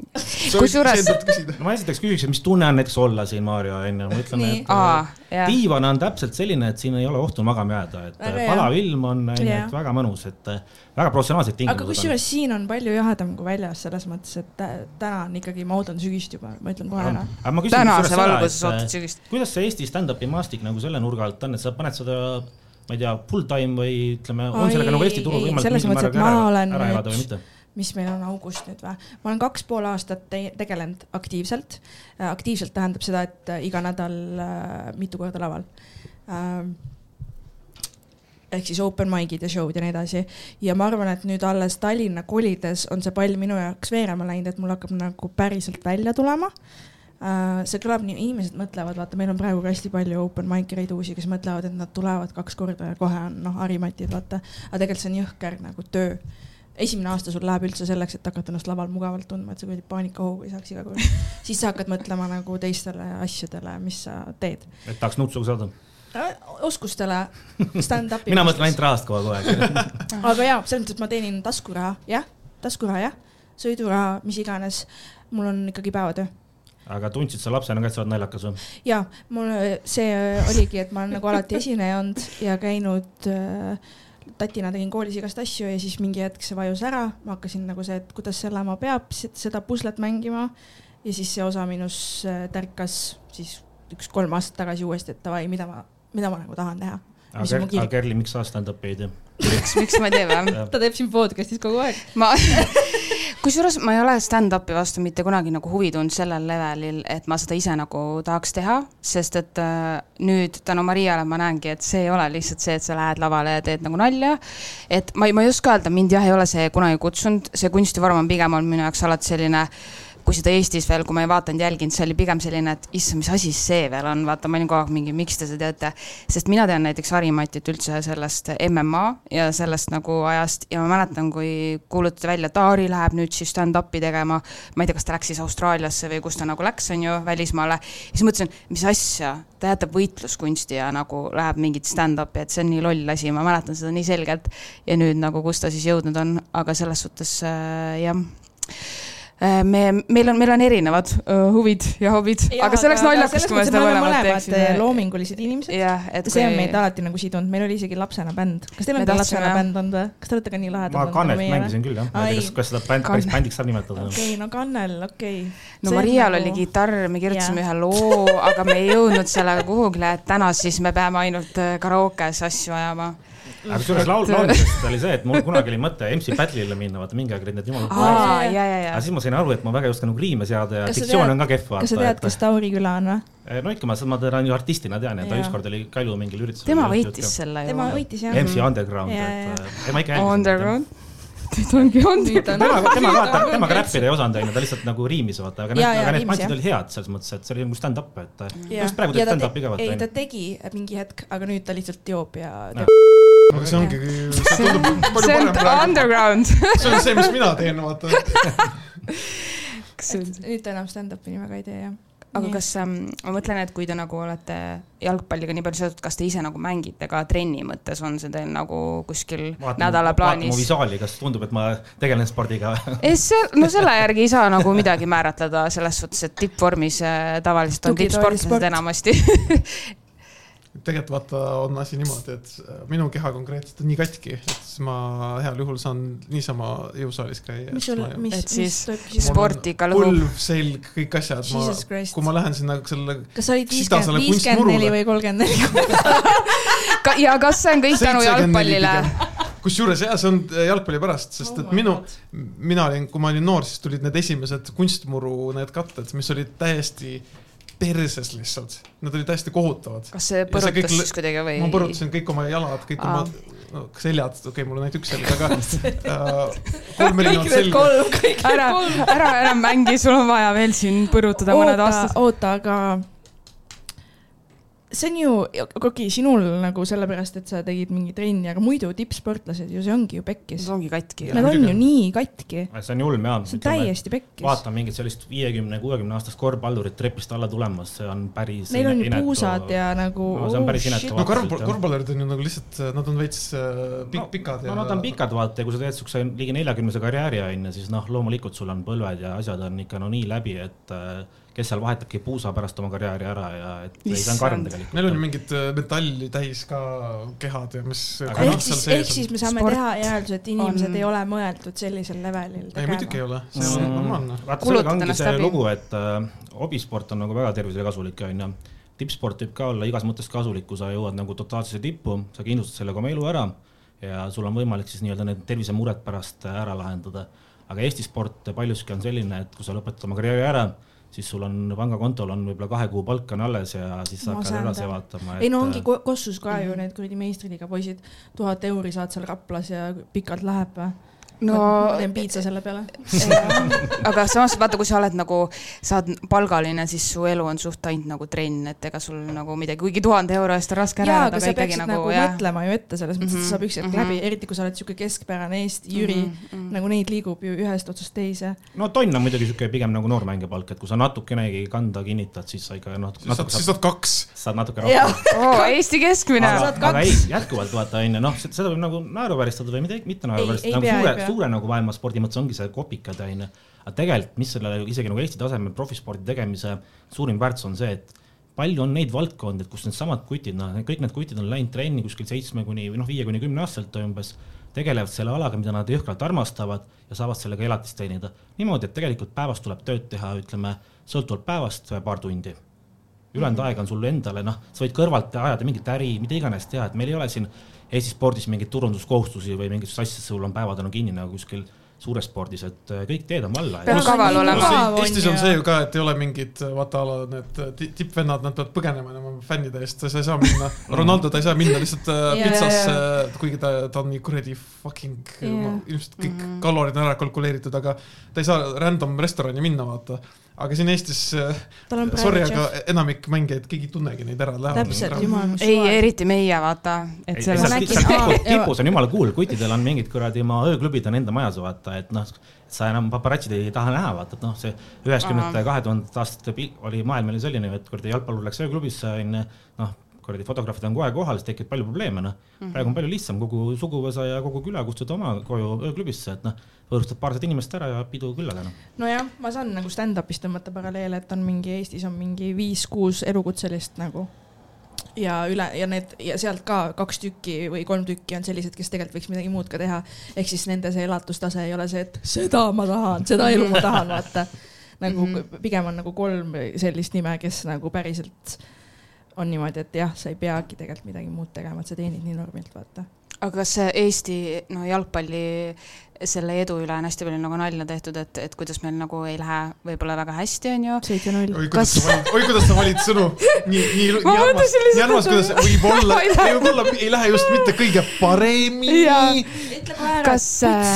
Ma esiteks küsiks, mis tunne on näiteks olla siin Maarja enne, ma ütlen, et diivan on täpselt selline, et siin ei ole ohtu magama jääda, et palav ilm on väga mõnus, et väga professionaalsed tingimused. Aga kusjuures siin on palju jahedam kui väljas selles mõttes, et täna on ikkagi, ma oodan sügist juba, ma ütlen kohe ära. Tänase valguses ootad sügist. Kuidas see Eesti stand-upi maastik nagu selle nurga alt on, et sa paned seda, ma ei tea, full time või ütleme, on sellega nagu Eesti turul võimalik mingil määraga ära elada või mitte? Mis meil on august nüüd või? Ma olen 2,5 aastat tegelenud aktiivselt. Aktiivselt tähendab seda, et iga nädal mitu korda laval. Ehk siis open mic'id ja show'd ja nii edasi. Ja ma arvan, et nüüd alles Tallinna kolides on see pall minu jaoks veerema läinud, et mul hakkab nagu päriselt välja tulema. See kõlab nii, inimesed mõtlevad, vaata, meil on praegu hästi palju open mic'ereid uusi, kes mõtlevad, et nad tulevad 2 korda ja kohe on harimatid, vaata. Aga tegelikult see on jõhker nagu töö. Esimene aasta sul läheb üldse selleks, et hakata ennast laval mugavalt tundma, et sa kuidagi paanikahoogu ei saaks iga kord. Siis sa hakkad mõtlema nagu teistele asjadele, mis sa teed. Et tahaks nutsuga saada? Oskustele stand-upi. Mina mõtlen ainult rahast kogu aeg. Aga jaa, selles mõttes, et ma teenin taskuraha, sõiduraha, mis iganes. Mul on ikkagi päevatöö. Aga tundsid sa lapsena ka, et sa oled naljakas või? Jaa, mul see oligi, et ma olen nagu alati esineja olnud ja käinud tatina tegin koolis igast asju ja siis mingi hetk see vajus ära. Ma hakkasin nagu see, et kuidas see lama peab seda puslet mängima ja siis see osa minus tärkas siis 1-3 aastat tagasi uuesti, et tavai, mida ma nagu tahan teha. Aga Kerli, miks sa stand-up ei tee? miks ma ei tee või? Ta teeb siin podcastis kogu aeg. Kusjuures ma ei ole stand-upi vastu mitte kunagi nagu huvi tundnud sellel levelil, et ma seda ise nagu tahaks teha, sest et nüüd tänu Mariale ma näengi, et see ei ole lihtsalt see, et sa lähed lavale ja teed nagu nalja. Et ma ei oska öelda, mind jah ei ole see kunagi kutsunud, see kunstivorm on pigem on minu jaoks alati selline, kui seda Eestis veel, kui ma ei vaatanud jälginud, see oli pigem selline, et issa, mis asi see veel on, vaata, ma olin kogu aeg mingi, miks te seda teate, sest mina tean näiteks Harimatit üldse sellest MMA ja sellest nagu ajast ja ma mäletan, kui kuulutati välja, et Aari läheb nüüd siis stand-upi tegema, ma ei tea, kas ta läks siis Austraaliasse või kus ta nagu läks, on ju, välismaale, ja siis mõtlesin, mis asja, ta jätab võitluskunsti ja nagu läheb mingit stand-upi, et see on nii loll asi, ma mäletan seda nii selgelt ja nüüd nagu kus ta siis jõudnud on, aga selles suhtes jah. Meil on erinevad huvid ja hobid, aga see oleks naljakas, kui me seda mõlemad teeksime. Loomingulised inimesed. See on meid alati nagu sidunud. Meil oli isegi lapsena bänd. Kas teil on ka lapsena bänd olnud või? Kas te olete ka nii lahedad? Ma Kannelt mängisin küll, jah. Kas seda päris bändiks saab nimetada? Okei, no Kannel, okei. No Marial oli gitarr, me kirjutasime ühe loo, aga me ei jõudnud sellega kuhugile, et täna siis me peame ainult karaokes asju ajama. Aga kusjuures laulmisest oli see, et mul kunagi oli mõte MC Battle'ile minna, vaata mingi aeg need jumal. Aga siis ma sain aru, et ma väga ei oska nagu riime seada ja diktsioon on ka kehv. Kas sa tead, kas Tauri küla on või? No ikka ma teda ju artistina tean ja ta ükskord oli Kalju mingil üritusel. Tema võitis selle ju. Tema võitis, jah. MC Underground. Underground. Nüüd ongi Tema ka räppida ei osanud, ta lihtsalt nagu riimis, vaata, aga need matsid oli head selles mõttes, et see oli nagu stand-up, et just praegu teeb stand-up iga vaata. Ei, ta tegi mingi hetk, aga nüüd ta lihtsalt joob ja aga see ongi, see tundub palju parem praegu. Underground. See on see, mis mina teen, vaata. Nüüd ta enam stand-upi nii väga ei tee, jah. Aga kas, ma mõtlen, et kui te nagu olete jalgpalliga nii palju seotud, kas te ise nagu mängite ka trenni mõttes, on see teil nagu kuskil nädala plaanis? Vaata mu visaali, kas tundub, et ma tegelen spordiga? No selle järgi ei saa nagu midagi määratleda selles suhtes, et tippvormis tavaliselt on tippsportlased enamasti. Tegelikult vaata on asi niimoodi, et minu keha konkreetselt on nii katki, et ma heal juhul saan niisama jõusaalis käia. Et siis sporti ikka lõhub. Pulv, selg, kõik asjad. Kui ma lähen sinna selle kas olid 54 või 34? Ja kas see on kõik tänu jalgpallile? Kusjuures jah, see on jalgpalli pärast, sest et mina olin, kui ma olin noor, siis tulid need esimesed kunstmuru need katted, mis olid täiesti perses lihtsalt. Nad olid täiesti kohutavad. Kas see põrutas siis kuidagi või? Ma põrutasin kõik oma jalad, kõik oma seljad, okei, mul on ainult üks selg, aga kolm erinevat selga. Ära mängi, sul on vaja veel siin põrutada mõned aastad. Oota, aga see on ju, okei, sinul nagu sellepärast, et sa tegid mingi trenni, aga muidu tippsportlased ju, see ongi ju pekkis. See ongi katki. Nad on ju nii katki. See on julm, jah. See on täiesti pekkis. Vaata mingit sellist 50-60 aastast korvpallurit trepist alla tulemas, see on päris neil on ju puusad ja nagu see on päris inetu. No korvpallurid on ju nagu lihtsalt, nad on veits pikad. No nad on pikad, vaata, ja kui sa teed sukse ligi 40 karjääri aine, siis loomulikult sul on põlved ja asjad on ikka nii läbi, et kes seal vahetabki puusa pärast oma karjääri ära ja et ei saa karm tegelikult. Neil on mingid metalli täis ka kehad ja mis... Ehk siis me saame teha järeldus, et inimesed ei ole mõeldud sellisel levelil tegema. Ei, muidugi ei ole. See on normaalne. Vaata, sellega ongi see lugu, et hobisport on nagu väga tervisele kasulik. Tippsport võib ka olla igas mõttes kasulik, kui sa jõuad nagu totaalsesse tippu, sa kindlustad sellega oma elu ära ja sul on võimalik siis nii-öelda need tervisemured pärast ära lahendada. Aga Eesti sport paljuski on selline, et kui sa lõpetad oma karjääri ära, siis sul on pangakontol on võib-olla 2 kuu palk on alles ja siis sa hakkad edasi vaatama. Ei, no ongi Kossus ka ju need kuradi meistriliiga poisid, 1000 euri saad seal Raplas ja pikalt läheb. No, ma teen piitsa selle peale. Aga samas vaata, kui sa oled nagu, saad palgaline, siis su elu on suht ainult nagu trenn, et ega sul nagu midagi, kuigi 1000 euro eest on raske ära. Aga sa peaksid nagu mõtlema ju ette selles mõttes, et saab üks hetk läbi, eriti kui sa oled siuke keskpärane Eesti Jüri, nagu neid liigub ju ühest otsast teise. No tonn on muidugi siuke pigem nagu noormängija palk, et kui sa natukenegi kanda kinnitad, siis sa ikka siis saad 2. Saad natuke rohkem. Eesti keskmine. Aga ei, jätkuvalt vaata õnne, seda võib nagu naeruväristada või mitte naeruväristada. Suure nagu maailma spordi mõttes ongi see kopikad aine. Aga tegelikult, mis sellele isegi nagu Eesti tasemel profispordi tegemise suurim väärtus on see, et palju on neid valdkondi, kus need samad kutid, kõik need kutid on läinud trenni kuskil 5-10 aastalt umbes, tegelevad selle alaga, mida nad jõhkralt armastavad ja saavad sellega elatist teenida. Niimoodi, et tegelikult päevast tuleb tööd teha, ütleme, sõltuvalt päevast paar tundi. Ülejäänud aeg on sul endale, sa võid kõrvalt ajada mingit äri, mida iganes teha, et meil ei ole siin Eesti spordis mingeid turunduskohustusi või mingid asjad, sul on päevad kinni nagu kuskil suures spordis, et kõik teed on alla. Peab kaval olema. Eestis on see ju ka, et ei ole mingid need tippvennad, nad peavad põgenema enam fännide eest, sa ei saa minna, Ronaldo ta ei saa minna lihtsalt pitsasse, kuigi ta on nii kuradi fucking, ilmselt kõik kalorid on ära kalkuleeritud, aga ta ei saa random restorani minna, vaata. Aga siin Eestis, sorry, aga enamik mängijaid keegi tunnegi neid ära. Täpselt, ei, eriti meie, vaata. Tipus on jumala cool, kutidel on mingid kuradi ööklubid on enda majas, vaata, et sa enam paparatsid ei taha näha, vaata, et see 90. 2000 aastate oli maailm selline, et kuradi jalgpallur läks ööklubisse, kuradi fotograafid on kohe kohal, siis tekib palju probleeme. Praegu on palju lihtsam kogu suguvõsa ja kogu küla kutsuda oma koju ööklubisse, et võõrustad paarsed inimest ära ja pidu küllaga. No jah, ma saan nagu stand-upist tõmmata paralleele, et on mingi Eestis on mingi 5-6 elukutselist nagu ja sealt ka 2 tükki või 3 tükki on sellised, kes tegelikult võiks midagi muud ka teha. Ehk siis nende see elatustase ei ole see, et seda ma tahan, seda elu ma tahan, vaata. Nagu pigem on nagu 3 sellist nime, kes nagu päriselt on niimoodi, et jah, sa ei peagi tegelikult midagi muud tegema, et sa teenid nii normilt, vaata. Aga kas Eesti jalgpalli selle edu üle on hästi palju nagu nalja tehtud, et kuidas meil nagu ei lähe võib-olla väga hästi, on ju? 7-0. Oi, kuidas sa valid sõnu? Nii armas, kuidas võib-olla ei lähe just mitte kõige paremini. Kas...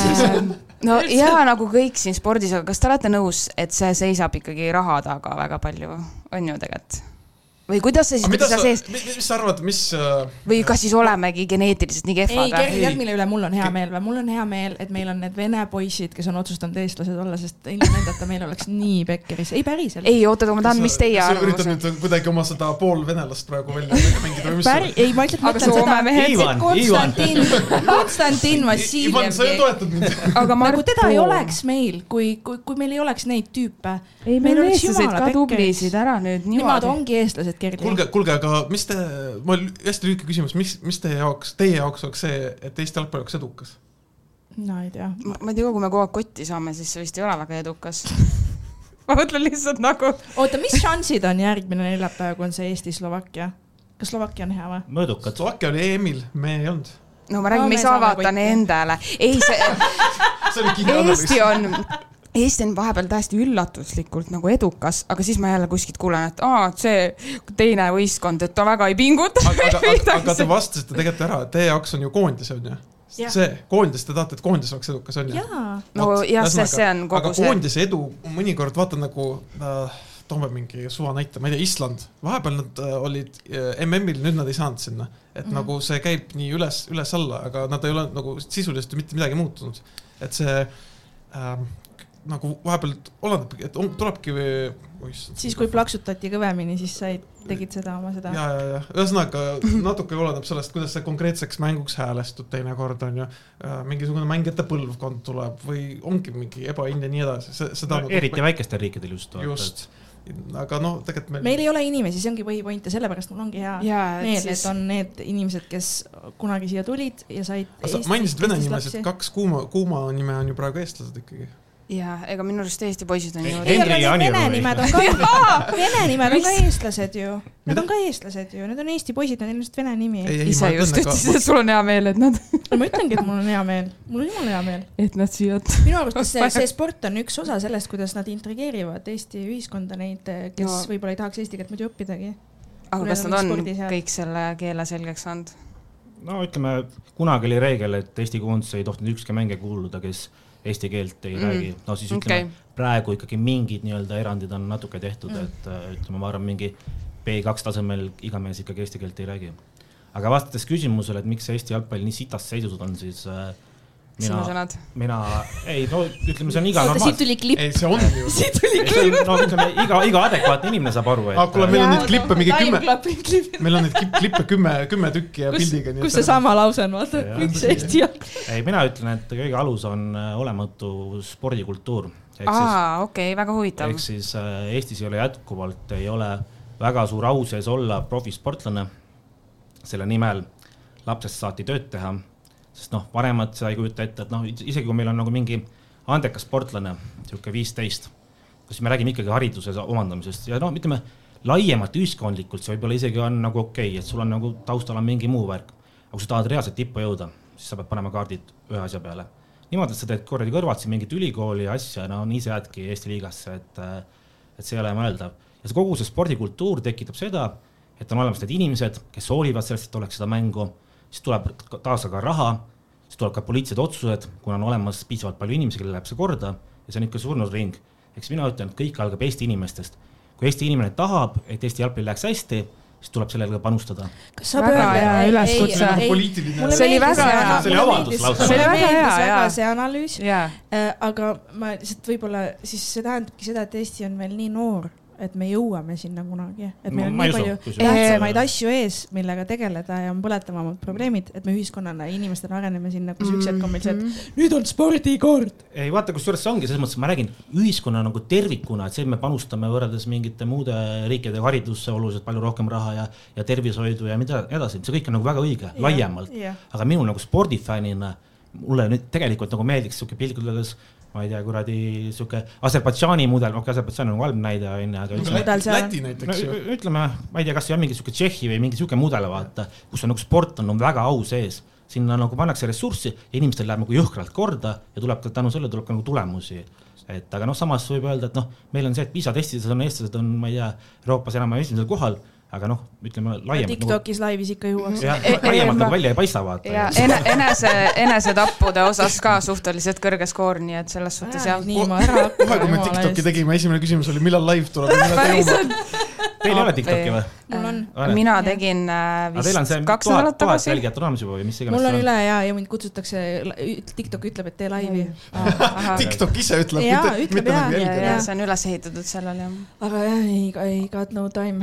No ja nagu kõik siin spordis, aga kas te olete nõus, et see seisab ikkagi raha taga väga palju, on ju tegelikult? Või kuidas see siis mis sa arvad, või kas siis olemegi geneetiliselt nii kehvad? Ei, mille üle mul on hea meel. Mul on hea meel, et meil on need vene poisid, kes on otsustanud eestlased olla, sest ilma nendeta meil oleks nii pekkeris. Ei päriselt. Ei, oota, ma tahan, mis teie arvamus on? Sa üritad nüüd kuidagi oma seda pool venelast praegu välja mängida või mis? Ei, ma lihtsalt mõtlen seda, et Konstantin Vassiljev. Ivan, sa ju toetad mind. Nagu teda ei oleks meil, kui meil ei oleks neid tüüpe. Ei, meil on eestlased ka tublisid ära nüüd. Nemad ongi eestlased. Kuulge, aga ma hästi lühike küsimus, mis teie jaoks oleks see, et Eesti jalgpall oleks edukas? No ei tea. Ma ei tea, kui me kogu aeg kotti saame, siis see vist ei ole väga edukas. Ma mõtlen lihtsalt nagu... Oota, mis šansid on järgmine neljapäev, kui on see Eesti-Slovakkia? Kas Slovakkia on hea või? Mõõdukad. Slovakkia oli EM-il, me ei olnud. No ma räägin, me ei saa vaata nendele. Ei, Eesti on vahepeal täiesti üllatuslikult nagu edukas, aga siis ma jälle kuskilt kuulen, et see teine võistkond, et ta väga ei pinguta. Aga te vastasite tegelikult ära, et teie jaoks on ju koondis, on ju? See koondis, te tahate, et koondis oleks edukas, on ju? No jah, see on kogu see. Aga koondise edu mõnikord vaata nagu, toome mingi suva näite, ma ei tea, Island. Vahepeal nad olid MM-il, nüüd nad ei saanud sinna. Et nagu see käib nii üles alla, aga nad ei ole nagu sisuliselt mitte midagi muutunud. Et see... nagu vahepeal oleneb, et tulebki siis kui plaksutati kõvemini, siis sa tegid seda oma seda. Ja. Ühesõnaga natuke oleneb sellest, kuidas see konkreetseks mänguks häälestud teine kord on ju. Mingisugune mängijate põlvkond tuleb või ongi mingi ebainne nii edasi. Eriti väikestel riikidel just. Aga tegelikult meil ei ole inimesi, see ongi põhipoint ja sellepärast mul ongi hea meel, et on need inimesed, kes kunagi siia tulid ja said mainisid vene nimesed, 2 kuuma nime on ju praegu eestlased ikkagi. Ja, ega minu arust Eesti poisid on ju... Vene nimed on ka eestlased ju. Need on ka eestlased ju. Need on Eesti poisid, need on lihtsalt vene nimi. Ise just ütlesid, et sul on hea meel, et nad... Ma ütlengi, et mul on hea meel. Mul on jumala hea meel. Et nad siiad... Minu arust see sport on üks osa sellest, kuidas nad intrigeerivad Eesti ühiskonda neid, kes võib-olla ei tahaks eesti keelt muidu õppidagi. Aga kas nad on kõik selle keele selgeks saanud? No ütleme, kunagi oli reegel, et Eesti koondis ei tohtinud ükski mänge kuuluda, kes eesti keelt ei räägi. No siis ütleme, praegu ikkagi mingid nii-öelda erandid on natuke tehtud, et ütleme, ma arvan, mingi B2 tasemel iga mees ikkagi eesti keelt ei räägi. Aga vastates küsimusele, et miks Eesti jalgpall nii sitas seisus on, siis mina, ei, no ütleme, see on iga normaalne. Siit tuli klipp. Ei, see on ju. Siit tuli klipp. No ütleme, iga adekvaatne inimene saab aru, et... Kuule, meil on neid klippe mingi 10. Meil on neid klippe 10 tükki ja pildiga. Kus see sama lause on, vaata, miks Eesti jalgpall? Ei, mina ütlen, et kõige alus on olematu spordikultuur. Okei, väga huvitav. Ehk siis Eestis ei ole jätkuvalt, ei ole väga suur au sees olla profisportlane. Selle nimel lapsest saati tööd teha. Sest vanemad sa ei kujuta ette, et isegi kui meil on nagu mingi andekas sportlane, siuke 15, siis me räägime ikkagi hariduse omandamisest ja ütleme, laiemalt ühiskondlikult see võib-olla isegi on nagu okei, et sul on nagu taustal on mingi muu värk. aga kui sa tahad reaalselt tippu jõuda, siis sa pead panema kaardid ühe asja peale. Niimoodi, et sa teed korradi kõrvalt siin mingit ülikooli asja, no nii sa jäädki Eesti liigasse, et see ei ole mõeldav. Ja kogu see spordikultuur tekitab seda, et on olemas need inimesed, kes hoolivad sellest, et oleks seda mängu, siis tuleb taas ka raha, siis tuleb ka poliitilised otsused, kuna on olemas piisavalt palju inimesi, kellele läheb see korda ja see on ikka surnud ring. Eks mina ütlen, et kõik algab Eesti inimestest. Kui Eesti inimene tahab, et Eesti jalgpalli läheks hästi, siis tuleb sellega panustada. Kas saab öelda üleskutse? See oli väga hea. See oli avaldus lausa. Mulle meeldis väga see analüüs, yeah. Aga ma lihtsalt võib-olla siis see tähendabki seda, et Eesti on veel nii noor, et me jõuame sinna kunagi, et meil on nii palju tähtsamaid asju ees, millega tegeleda ja on põletavamad probleemid, et me ühiskonnana ja inimestena areneme sinna, kus üks hetk on meil see, et nüüd on spordikord. Ei, vaata, kus juures see ongi, selles mõttes, ma räägin ühiskonna nagu tervikuna, et see me panustame võrreldes mingite muude riikide haridusse oluliselt palju rohkem raha ja tervishoidu ja mida edasi. See kõik on nagu väga õige, laiemalt. Aga minu nagu spordifännina mulle nüüd tegelikult nagu meeldiks siuke pilgudades ma ei tea, kuradi siuke Aserbaidžaani mudel, Aserbaidžaan on halb näide, aga Läti näiteks ju. Ütleme, ma ei tea, kas see on mingi siuke Tšehhi või mingi siuke mudel, vaata, kus on nagu sport on väga au sees. Sinna nagu pannakse ressurssi ja inimestel läheb nagu jõhkralt korda ja tuleb tänu selle tuleb nagu tulemusi. Aga samas võib öelda, et meil on see, et PISA testides on eestlased on, ma ei tea, Euroopas enam esimesel kohal, aga ütleme laiemalt. TikTokis laivis ikka juuaks. Laiemalt nagu välja ei paista, vaata. Ja enesetappude osas ka suhteliselt kõrge skoor, nii et selles suhtes jah. Kohe, kui me TikToki tegime, esimene küsimus oli, millal live tuleb ja millal te jõuame. Teil ei ole TikToki või? Mul on. Mina tegin vist 2 nädalat tagasi. Jälgijat olemas juba või mis iganes? Mul on üle ja mind kutsutakse, TikTok ütleb, et tee laivi. TikTok ise ütleb, mitte nagu jälgijad. See on üles ehitatud sellel jah. Aga jah, ei got no time.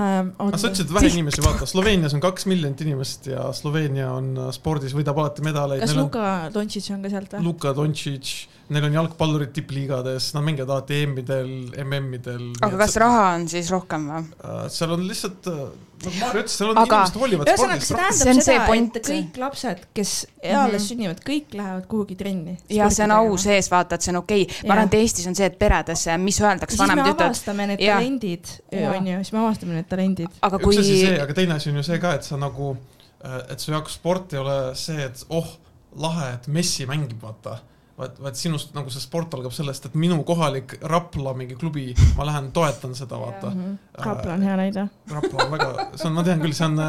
Sa ütlesid, et vähe inimesi vaata. Sloveenias on 2 miljonit inimest ja Sloveenia on spordis, võidab alati medaleid. Kas Luka Doncic on ka sealt või? Luka Doncic, neil on jalgpallurid tippliigades, nad mängivad alati EM-idel, MM-idel. Aga kas raha on siis rohkem või? Seal on lihtsalt, nagu Maarja ütles, seal on inimesed holivad spordist. See tähendab seda, et kõik lapsed, kes eales sünnivad, kõik lähevad kuhugi trenni. Ja see on au sees, vaata, et see on okei. Ma arvan, et Eestis on see, et peredes, mis öeldaks vanemad ütlevad. Siis me avastame need talendid, siis me avastame need talendid. Üks asi see, aga teine asi on ju see ka, et sa nagu, et su jaoks sport ei ole see, et lahe, et Messi mängib, vaata. Vaat sinust nagu see sport algab sellest, et minu kohalik Rapla mingi klubi, ma lähen toetan seda, vaata. Rapla on hea näide. Rapla on väga, ma tean küll, see on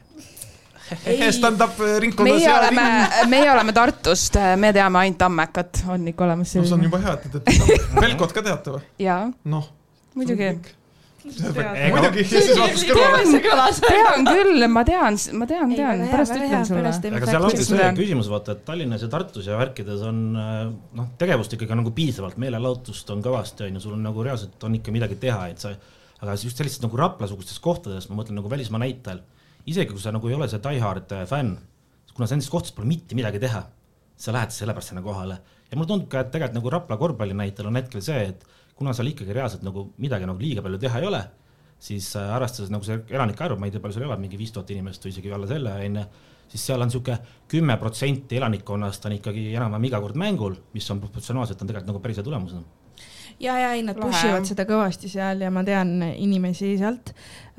stand-up ringkonnas. Meie oleme Tartust, me teame ainult Tammekat, on ikka olemas. No see on juba hea, et Velkot ka teate või? Jaa, muidugi. Muidugi, ja siis vaatas kõrvale. Tean küll, ma tean, pärast ütlen sulle. Aga seal ongi see küsimus, vaata, et Tallinnas ja Tartus ja värkides on tegevust ikkagi nagu piisavalt, meelelautust on kõvasti, sul on nagu reaalselt on ikka midagi teha, aga just sellised nagu Raplasugustes kohtades, ma mõtlen nagu välismaa näitel, isegi kui sa nagu ei ole see diehard fänn, kuna sa nendest kohtades pole mitte midagi teha, sa lähed sellepärast sinna kohale. Ja mulle tundub ka, et tegelikult nagu Rapla korvpalli näitel on hetkel see, et kuna seal ikkagi reaalselt nagu midagi nagu liiga palju teha ei ole, siis arvestades nagu see elanike arv, ma ei tea, palju seal elab mingi 5000 inimest või isegi alla selle, siis seal on siuke 10% elanikkonnast on ikkagi enam-vähem iga kord mängul, mis on proportsionaalselt on tegelikult nagu päris hea tulemus. Ja, nad pushivad seda kõvasti seal ja ma tean inimesi sealt.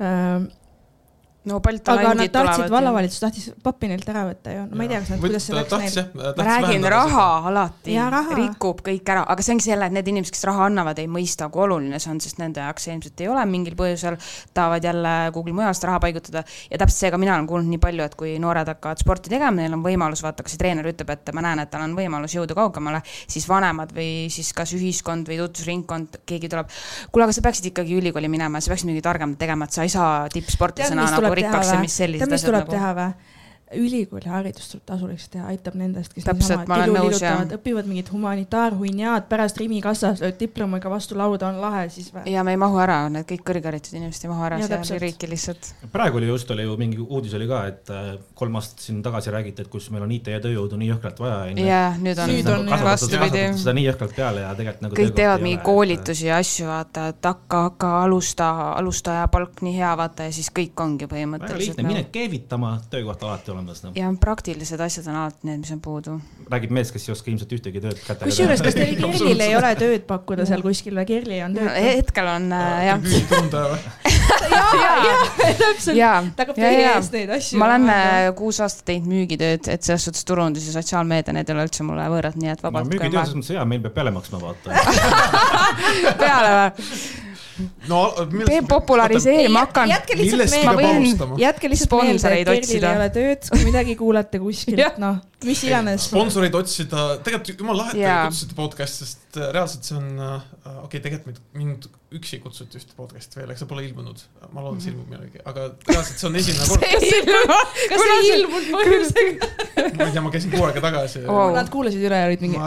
No palju talendid tulevad. Aga nad tahtsid, vallavalitsus tahtis pappi neilt ära võtta ju. No ma ei tea, kas nad, kuidas see läks neil. Ma räägin, raha alati rikub kõik ära, aga see ongi selle, et need inimesed, kes raha annavad, ei mõista, kui oluline see on, sest nende jaoks ilmselt ei ole mingil põhjusel, tahavad jälle Google mujalast raha paigutada ja täpselt see, ka mina olen kuulnud nii palju, et kui noored hakkavad sporti tegema, neil on võimalus, vaata, kas see treener ütleb, et ma näen, et tal on võimalus jõuda kaugemale, siis vanemad või siis kas ühiskond või tutvusringkond, keegi tuleb, kuule, aga sa peaksid ikkagi ülikooli minema, sa peaksid mingi targemat tegema, et sa ei saa tippsportlasena nagu rikkaks ja mis sellised asjad tuleb nagu teha või? Ülikooli haridust tuleb tasuliks teha, aitab nendest, kes täpselt, õpivad mingid humanitaarhuinjaad, pärast Rimi kassas diplomiga vastu lauda on lahe siis või? Ja me ei mahu ära, need kõik kõrgaritud inimesed ei mahu ära seal riiki lihtsalt. Praegu oli ju mingi uudis oli ka, et 3 aastat siin tagasi räägiti, et kus meil on IT ja tööjõudu nii jõhkralt vaja. Ja nüüd on vastupidi. Seda nii jõhkralt peale ja tegelikult nagu kõik teevad mingi koolitusi ja asju, vaata, et hakka alustaja palk nii hea, vaata, ja siis kõik ongi põhimõtteliselt. Mine keevitama, töökoht alati olema. Ja praktilised asjad on alati need, mis on puudu. Räägib mees, kes ei oska ilmselt ühtegi tööd kätega. Kusjuures, kas teil Kirlil ei ole tööd pakkuda seal kuskil või Kirli on tööd? Hetkel on, jah. täpselt. Ta hakkab teie eest neid asju. Ma olen 6 aastat teinud müügitööd, et selles suhtes turundus ja sotsiaalmeedia, need ei ole üldse mulle võõrad, nii et vabalt. Müügitööd selles mõttes hea, meil peab peale maksma vaata. Peale või? Populariseerima hakkan. Jätke lihtsalt meelde, et Kerlil ei ole tööd, kui midagi kuulate kuskilt, noh, mis iganes. Sponsoreid otsida, tegelikult jumal lahe, et kutsusite podcast, sest reaalselt see on, tegelikult mind üksi kutsuti ühte podcast veel, eks see pole ilmunud, ma loodan, see ilmub millega, aga reaalselt see on esimene kord. Kas see ilmub põhjusega? Ma ei tea, ma käisin 6 aega tagasi. Nad kuulasid üle ja olid mingi,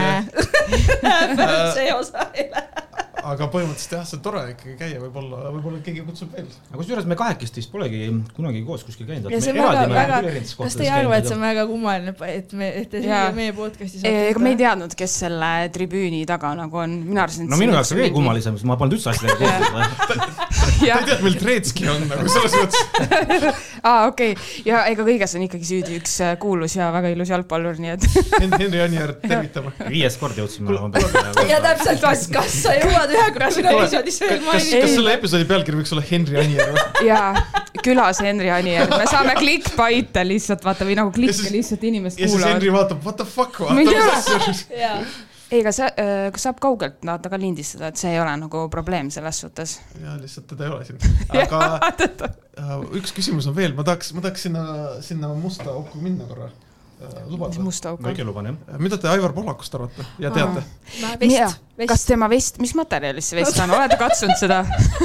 see osa ei lähe. Aga põhimõtteliselt jah, see on tore ikkagi käia, võib-olla keegi kutsub veel. Aga kusjuures me 2 polegi kunagi koos kuskil käinud. Ja see on väga, kas te ei arva, et see on väga kummaline, et te meie podcastis ega me ei teadnud, kes selle tribüüni taga nagu on. No minu jaoks on veel kummalisem, sest ma polnud üldse asjadega koostada. Ta ei tead, meil Treetski on nagu selles mõttes. Okei. Ja ega kõiges on ikkagi süüdi üks kuulus ja väga ilus jalgpallur, nii et... Henri Anier, tervitame. 5 kord jõudsime. Ja täpselt, kas sa jõuad ühe korrasina episoodis veel mainida? Kas selle episoodi pealkiri võiks olla Henri Anier? Jaa, külas Henri Anier. Me saame klikkbaite lihtsalt, vaata, või nagu klikke lihtsalt inimest kuulavad. Ja siis Henri vaatab, what the fuck, vaatab. Ei, kas saab kaugelt ta ka lindistada, et see ei ole nagu probleem selles suhtes? Jaa, lihtsalt teda ei ole siin. Aga üks küsimus on veel, ma tahaks sinna musta auku minna korra. Lubada. Ma ikka luban, jah. Mida te Aivar Pohlakust arvate ja teate? Vest. Kas tema vest, mis materjalis see vest on? Olete katsunud seda?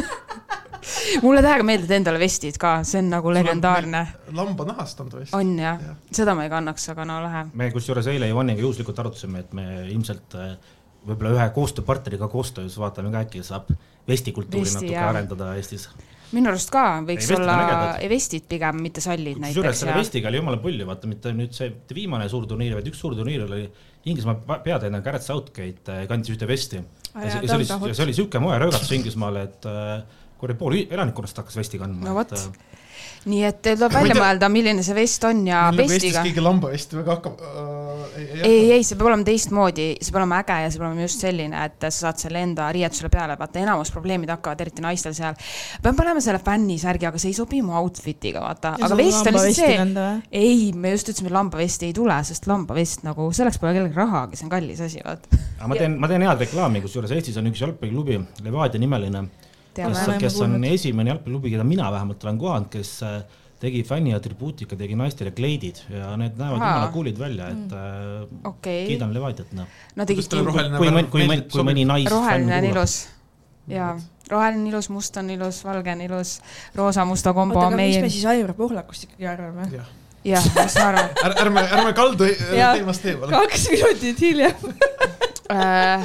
Mulle tähega meeldid endale vestid ka, see on nagu legendaarne. Lamba nahast on ta vest. On jah, seda ma ei kannaks, aga no lähe. Me kusjuures eile Ivaniga juhuslikult arutasime, et me ilmselt võib-olla ühe koostööparteriga koostöös vaatame ka äkki saab vestikultuuri natuke arendada Eestis. Minu arust ka võiks olla vestid pigem, mitte sallid näiteks. Kusjuures selle vestiga oli jumala pulli, vaata, mitte nüüd see viimane suur turniir, vaid üks suur turniir oli Inglismaa peatreener Gareth Southgate kandis ühte vesti. Ja see oli siuke moe röögatus Inglismaale, et pool elanikkonnast hakkas vesti kandma. No võt. Nii et tuleb välja mõelda, milline see vest on ja vestiga. Eestis keegi lambavesti väga hakkab... Ei, see peab olema teistmoodi, see peab olema äge ja see peab olema just selline, et sa saad selle enda riietusele peale, vaata enamus probleemid hakkavad eriti naistel seal. Pean panema selle fännisärgi, aga see ei sobi mu outfitiga, vaata. Aga vest on lihtsalt see... Ei, me just ütlesime, lambavesti ei tule, sest lambavest nagu selleks pole kellegi raha, kes on kallis asi, vaata. Ma teen head reklaami, kus juures Eestis on üks jalgpalliklubi, Levadia nimeline, kes on esimene jalgpalliklubi, keda mina vähemalt olen kohanud, kes tegi fänni atribuutika, tegi naistele kleidid ja need näevad jumala kuulid välja, et kiidan Levadiat. No tegid kui mõni naisfänn roheline on ilus. Jaa, roheline ilus, must on ilus, valge on ilus, roosa musta kombo on meie... Mis me siis Aivar Pohlakust ikkagi arvame? Jah, mis ma arvan? Ärme kaldu teemast eemale. 2 minutit hiljem.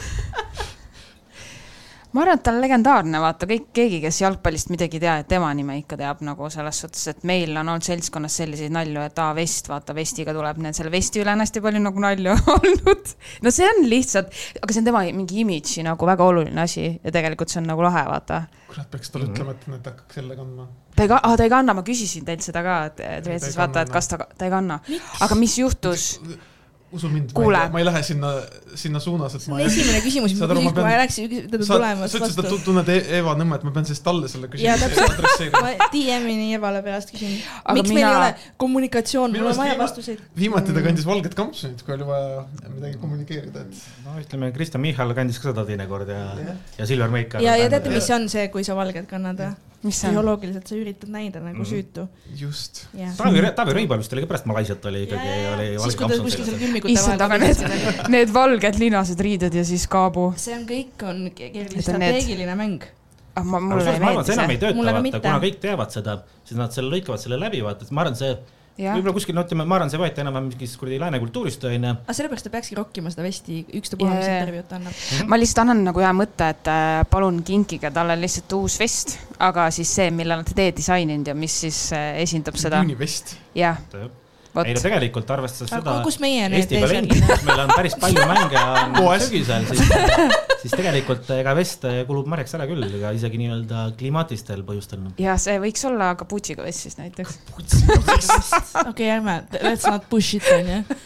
Ma arvan, et ta on legendaarne, vaata, keegi, kes jalgpallist midagi tea, et tema nime ikka teab nagu selles suhtes, et meil on olnud seltskonnas selliseid nalju, et vest, vaata, vestiga tuleb need selle vesti üle hästi palju nagu nalju olnud. No see on lihtsalt, aga see on tema mingi imidži nagu väga oluline asi ja tegelikult see on nagu lahe, vaata. Kurat, peaks tal ütlema, et need hakkaks selle kandma. Ta ei kanna, ma küsisin teilt seda ka, et siis vaata, et kas ta ei kanna. Aga mis juhtus... Usu mind, ma ei lähe sinna suunas, et ma... Esimene küsimus, ma ei läks teda tulemas vastu. Sa ütlesid, et tunned Eva Nõmme, et ma pean siis talle selle küsimuse adresseerima. Ma DM-ini Evale pärast küsin. Miks meil ei ole kommunikatsioon, mul on vaja vastuseid. Viimati ta kandis valget kampsunit, kui oli vaja midagi kommunikeerida. No ütleme, Kristjan Michal kandis ka seda teinekord ja Silver Meikar. Ja teate, mis on see, kui sa valget kannad? Psühholoogiliselt sa üritad näida nagu süütu. Just. Taavi Rõibal vist oli ka pärast Malaisiat oli ikkagi valge kampsun. Issand, aga need valged linased riided ja siis kaabu. See on kõik on strateegiline mäng. Mulle ei meeldi see. See enam ei tööta, vaata, kuna kõik teavad seda, siis nad lõikavad selle läbi, vaata, et ma arvan, see võib-olla kuskil, ma arvan, see võeti enam mingis lääne kultuurist tõine. Aga sellepärast ta peakski rokkima seda vesti ükstapuha, mis intervjuut annab. Ma lihtsalt annan nagu hea mõtte, et palun kinkige talle lihtsalt uus vest, aga siis see, millal nad tee disaininud ja mis siis esindab seda. Üünivest. Jah. Ei, no tegelikult arvestades seda Eesti Pealendis, kus meil on päris palju mänge sügisel, siis tegelikult ega vest kulub marjaks ära küll, ega isegi nii-öelda klimatistel põhjustel. Ja see võiks olla kapuutsiga vest siis näiteks. Okei, ärme, let's not push it, on ju.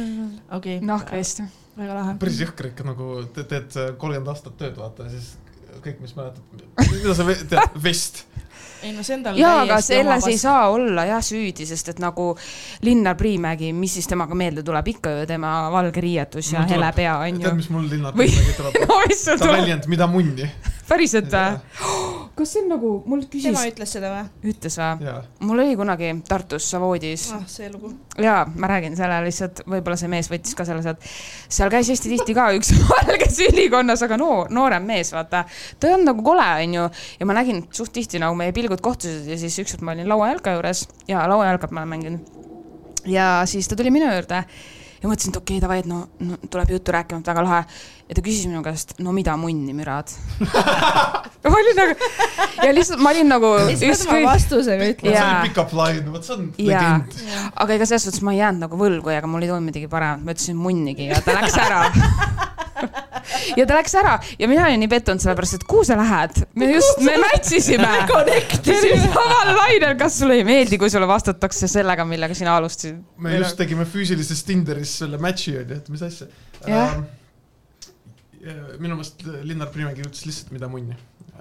Okei. Nahkvest. Väga lahe. Päris jõhker ikka, nagu teed 30 aastat tööd, vaata, siis kõik, mis mäletad, mida sa tead, vest. Ei, no see on tal jaa, aga selles ei saa olla jah süüdi, sest et nagu Linnar Priimägi, mis siis temaga meelde tuleb, ikka ju tema valge riietus ja hele pea on ju. Tead, mis mul Linnar Priimägi tuleb? No, ta väljend, mida munni. Päriselt või? Kas see on nagu, mul küsis... Tema ütles seda või? Ütles või? Mul oli kunagi Tartus Savoodis. See lugu. Jaa, ma räägin selle lihtsalt, võib-olla see mees võttis ka selles, et seal käis hästi tihti ka üks valges ülikonnas, aga noorem mees, vaata. Ta on nagu kole, on ju, ja ma nägin suht tihti nagu meie pilgud kohtusid ja siis ükskord ma olin lauajalka juures ja lauajalkat ma olen mänginud. Ja siis ta tuli minu juurde ja mõtlesin, et okei, davai, et no tuleb juttu rääkima, väga lahe. Ja ta küsis minu käest, no mida munni mürad? ma olin nagu, ja lihtsalt ma olin nagu... Lihtsalt ma vastusega ütlen. See oli pick-up line, võt see on legend. Aga ega selles suhtes ma ei jäänud nagu võlgu, aga mul ei toimu midagi parem. Ma ütlesin munnigi ja ta läks ära. Ja ta läks ära ja mina olin nii pettunud sellepärast, et kuhu sa lähed? Me mätsisime. Me connectisime. Samal lainel, kas sulle ei meeldi, kui sulle vastatakse sellega, millega sina alustasid? Me just tegime füüsilises Tinderis selle matchi, et mis asja. Minu meelest Linnar Priimägi ütles lihtsalt mida munni.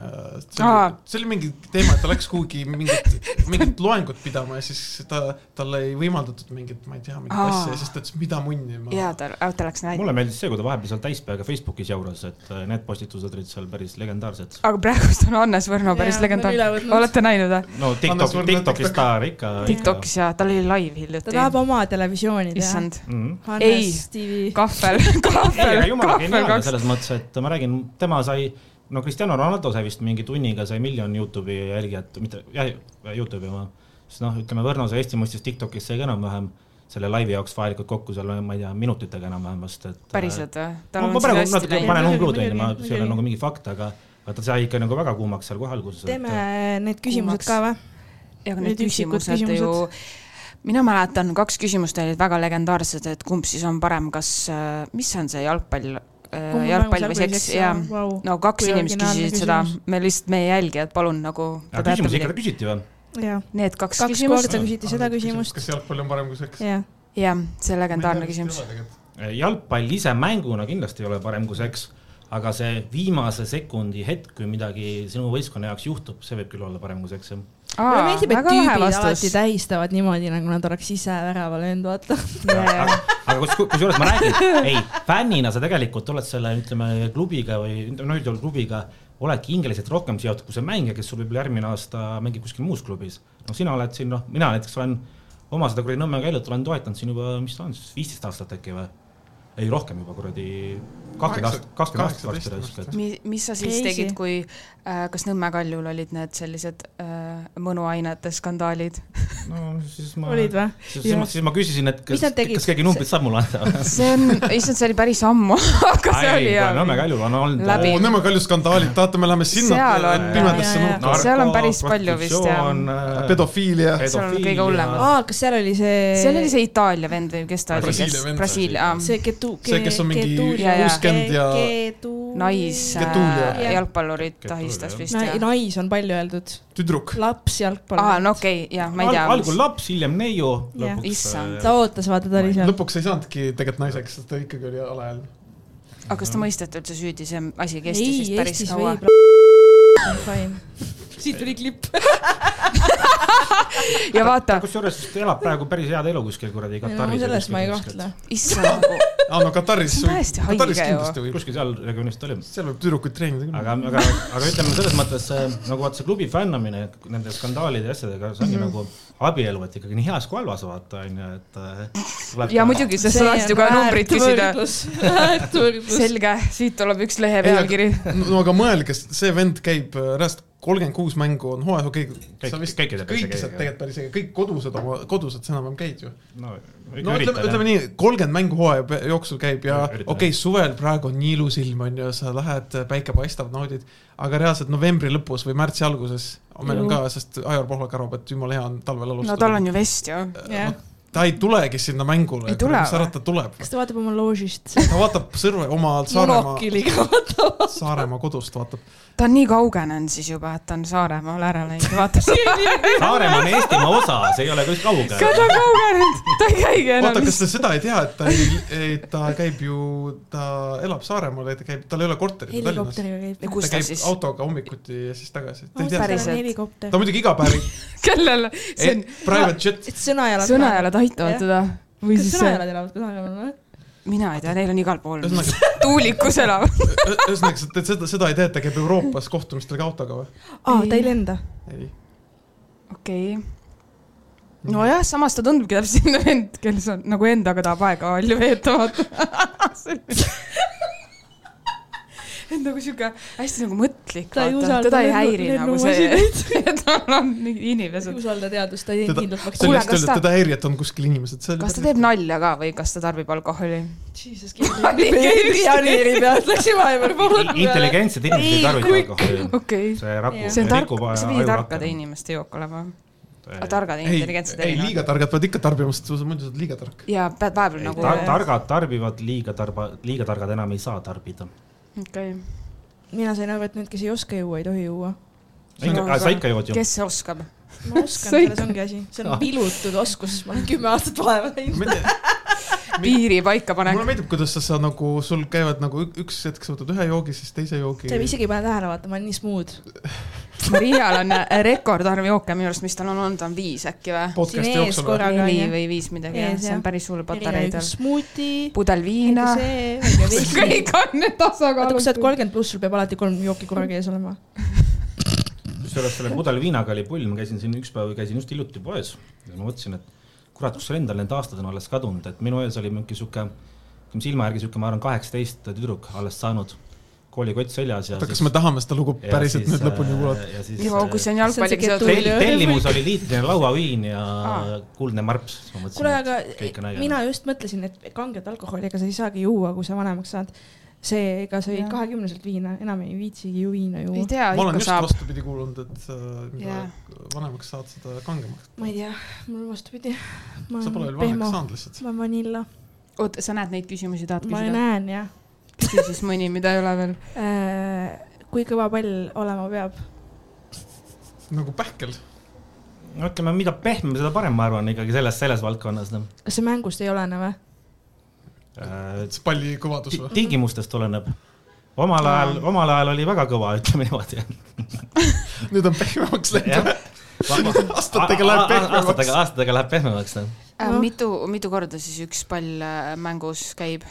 See oli mingi teema, et ta läks kuhugi mingit loengut pidama ja siis talle ei võimaldatud mingit, ma ei tea, mingit asja ja siis ta ütles, mida munni. Jaa, ta läks näid. Mulle meeldis see, kui ta vahepeal seal täispäega Facebookis jauras, et need postitused olid seal päris legendaarsed. Aga praegust on Hannes Võrno päris legendaarne. Olete näinud? No TikTokis staar ikka. TikTokis ja tal oli live hiljuti. Ta tahab oma televisiooni teha. Issand. Hannes TV. Kahvel. Jumala geniaalne selles mõttes, et ma räägin, tema sai... No Cristiano Ronaldo sai vist mingi tunniga sai miljon YouTube'i jälgijat, mitte YouTube'i ma. Siis ütleme, Võrno sai Eesti mõistis TikTokis sai enam-vähem selle laivi jaoks vahelikult kokku seal, ma ei tea, minutitega enam-vähem vast. Päriselt või? Ma praegu natuke panen umbluud, see oli nagu mingi fakt, aga ta sai ikka nagu väga kuumaks seal kohe alguses. Teeme need küsimused ka või? Ja need küsimused ju... Mina mäletan, 2 küsimust olid väga legendaarsed, et kumb siis on parem, kas... Mis on see jalgpall või seks ja no 2 inimesed küsisid seda, me lihtsalt meie jälgijad, palun nagu... Küsimus ikka küsiti või? Need 2 küsimust. 2 korda küsiti seda küsimust. Kas jalgpall on parem kui seks? Jah, see legendaarne küsimus. Jalgpall ise mänguna kindlasti ei ole parem kui seks, aga see viimase sekundi hetk, kui midagi sinu võistkonna jaoks juhtub, see võib küll olla parem kui seks. Mulle meeldib, et tüübid alati tähistavad niimoodi, nagu nad oleks ise värava löönud, vaata. Aga kusjuures ma räägin, fännina sa tegelikult oled selle, ütleme, klubiga või üldjuhul klubiga, oledki hingeliselt rohkem seotud, kui see mängija, kes sul võib järgmine aasta mängib kuskil muus klubis. No sina oled siin, mina näiteks olen oma seda kuradi Nõmme käilut, olen toetanud siin juba, mis ta on, 15 aastat äkki või? Ei, rohkem juba kuradi 20 aastat. Mis sa siis tegid, kui kas Nõmme Kaljul olid need sellised mõnuainete skandaalid? No siis ma... Olid või? Siis ma küsisin, et kas keegi numbrit saab mulle anda? See oli päris ammu, aga see oli jah. Nõmme Kaljul on olnud... Nõmme Kalju skandaalid, taata, me läheme sinna pimedasse nurka. Seal on päris palju vist ja... Pedofiilia. Seal on kõige hullemad. Kas seal oli see... Seal oli see Itaalia vend või kes ta oli? Brasiilia. See, kes on mingi 60 ja... Nais jalgpallurid tahistas vist. Nais on palju öeldud. Tüdruk. Laps jalgpallurid. No okei, jah, ma ei tea. Algul laps, hiljem neiu. Ta ootas, vaata, ta oli seal. Lõpuks ei saanudki tegelikult naiseks, ta ikkagi oli alaealine. Aga kas ta mõisteti üldse süüdi, see asi kestis vist päris kaua? Siit tuli klipp. Ja vaata. Kusjuures elab praegu päris head elu kuskil kuradi Kataris. No selles ma ei kahtle. Issand. No Kataris kindlasti võib. Kuskil seal regionist oli. Seal võib tüdrukuid treenida. Aga ütleme selles mõttes, nagu vaata see klubi fännamine nende skandaalide ja asjadega, see ongi nagu abielu, et ikkagi nii heas kui halvas vaata. Ja muidugi, sest sa tahtsid ju ka numbrit küsida. Selge, siit tuleb üks lehe pealkiri. No aga mõelge, see vend käib räst 36 mängu on hooajas, kõik tegelikult päris kõik kodused sa enam käid ju. No ütleme nii, 30 mängu hooaja jooksul käib ja okei, suvel praegu on nii ilus ilm on ju, sa lähed, päike paistab, naudid, aga reaalselt novembri lõpus või märtsi alguses meil on ka, sest Ajor Pohlak arvab, et jumala hea on talvel alustada. No tal on ju vest ju. ta ei tulegi sinna mängule. Ei tule mis arvata tuleb? Kas ta vaatab oma loožist? Ta vaatab sõrve oma Saaremaa kodust vaatab. Ta on nii kaugenenud siis juba, et ta on Saaremaal ära läinud ja vaatab. Saaremaa on Eestimaa osa, see ei ole kus kauge. Ta on kaugenenud, ta ei käigi enam. Vaata, kas ta seda ei tea, et ta käib ju, ta elab Saaremaal, tal ei ole korterit Tallinnas. Kus ta käib autoga hommikuti ja siis tagasi. Ta muidugi iga päev. Kellel? Private jet. Sõnajalad aitavad teda. Kas sõnajalad elavad Saaremaal? Mina ei tea, neil on igal pool. Tuulikus elab. Ühesõnaga, seda ei tea, et ta käib Euroopas kohtumistelga autoga või? Ta ei lenda. Ei. Okei. No jah, samas ta tundubki täpselt vend, kes on nagu endaga tahab aega palju veetavad. Nagu siuke hästi nagu mõtlik. Teda ei häiri nagu see, et on inimesed. Usalda teadust, ta ei kindlalt vaktsiin. Teda häiri, et on kuskil inimesed. Kas ta teeb nalja ka või kas ta tarbib alkoholi? Jesus, Pioneeri pealt läksin vahepeal pool. Intelligentsed inimesed ei tarvita alkoholi. Okei. See pidi tarkade inimeste jook olema. Targad intelligentsed ei, liiga targad pead ikka tarbimast, muidu saad liiga tark. Ja päeval nagu... Targad tarbivad, liiga targad enam ei saa tarbida. Okay. Mina sain aru, et nüüd, kes ei oska juua, ei tohi juua. Sa ikka jood ju. Kes oskab? Ma oskan, selles ongi asi. See on pilutud oskus, ma olen 10 aastat vaeva teinud. Piiri paika panek. Mulle meeldib, kuidas sa nagu, sul käivad nagu üks hetk sa võtad ühe joogi, siis teise joogi. See isegi pane tähele vaata, ma olen nii smooth. Marial on rekordarv jooke minu arust, mis tal on olnud, on 5 äkki või? Siin ees korraga 4 või 5 midagi, see on päris suur patareidel. Smoothie, pudel viina, kõik on need tasakaalud. Kui sa oled 30 pluss, sul peab alati 3 jooki korraga ees olema. Selle pudel viinaga oli pull, ma käisin siin üks päev, käisin just hiljuti poes ja ma mõtlesin, et kurat, kus sul endal need aastad on alles kadunud, et minu ees oli mingi suke, silma järgi suke, ma arvan 18 tüdruk alles saanud, koolikott seljas. Kas me tahame seda lugu päriselt nüüd lõpuni kuulata? Joo, kui see on jalgpalliga seotud. Tellimus oli liitrine lauaviin ja kuldne marps. Kuule, aga mina just mõtlesin, et kanget alkoholiga sa ei saagi juua, kui sa vanemaks saad. See, ega sa võid 20-selt viina, enam ei viitsigi ju viina juua. Ma olen just vastupidi kuulunud, et vanemaks saad seda kangemaks. Ma ei tea, mul vastupidi. Sa pole veel vanemaks saanud lihtsalt. Ma vanilla. Oota, sa näed neid küsimusi, tahad küsida? Ma näen, jah. Küsi siis mõni, mida ei ole veel. Kui kõva pall olema peab? Nagu pähkel. Ütleme, mida pehmem, seda parem, ma arvan, ikkagi selles valdkonnas. Kas see mängust ei olene või? See palli kõvadus või? Tingimustest oleneb. Omal ajal oli väga kõva, ütleme niimoodi. Nüüd on pehmemaks läinud. Aastatega läheb pehmemaks. Mitu korda siis üks pall mängus käib?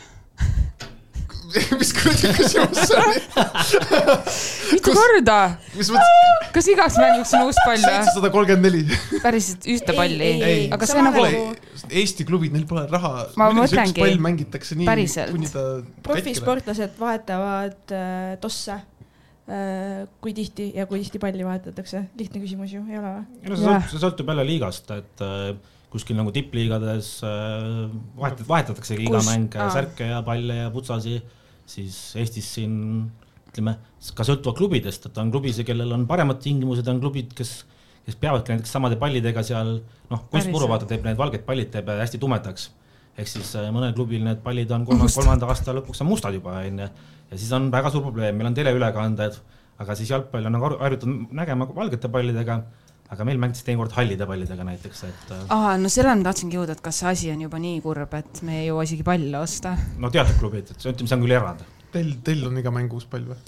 Mis küsimus see oli? Mitu korda? Kas igaks mänguks on uus pall? 734. Päriselt ühte palli? Aga see nagu... Eesti klubid, neil pole raha. Ma mõtlengi. Üks pall mängitakse nii, kuni ta profisportlased vahetavad tosse. Kui tihti ja kui tihti palli vahetatakse? Lihtne küsimus ju, ei ole või? See sõltub jälle liigast, et kuskil nagu tippliigades vahetatakse iga mäng särke ja palle ja putsasi, siis Eestis siin, ütleme, ka sõltuva klubidest, et on klubisi, kellel on paremad tingimused, on klubid, kes peavadki näiteks samade pallidega seal, kunstmuru vaata teeb need valged pallid, teeb hästi tumedaks. Ehk siis mõnel klubil need pallid on 3. aasta lõpuks on mustad juba, ja siis on väga suur probleem, meil on teleülekanded, aga siis jalgpall on harjutatud nägema valgete pallidega, aga meil mängis teinkord hallide pallidega näiteks. No selle on tahtsingi jõuda, et kas see asi on juba nii kurb, et me ei jõua isegi palle osta? No teatud klubid, see on küll erand. Teil on iga mäng uus pall või?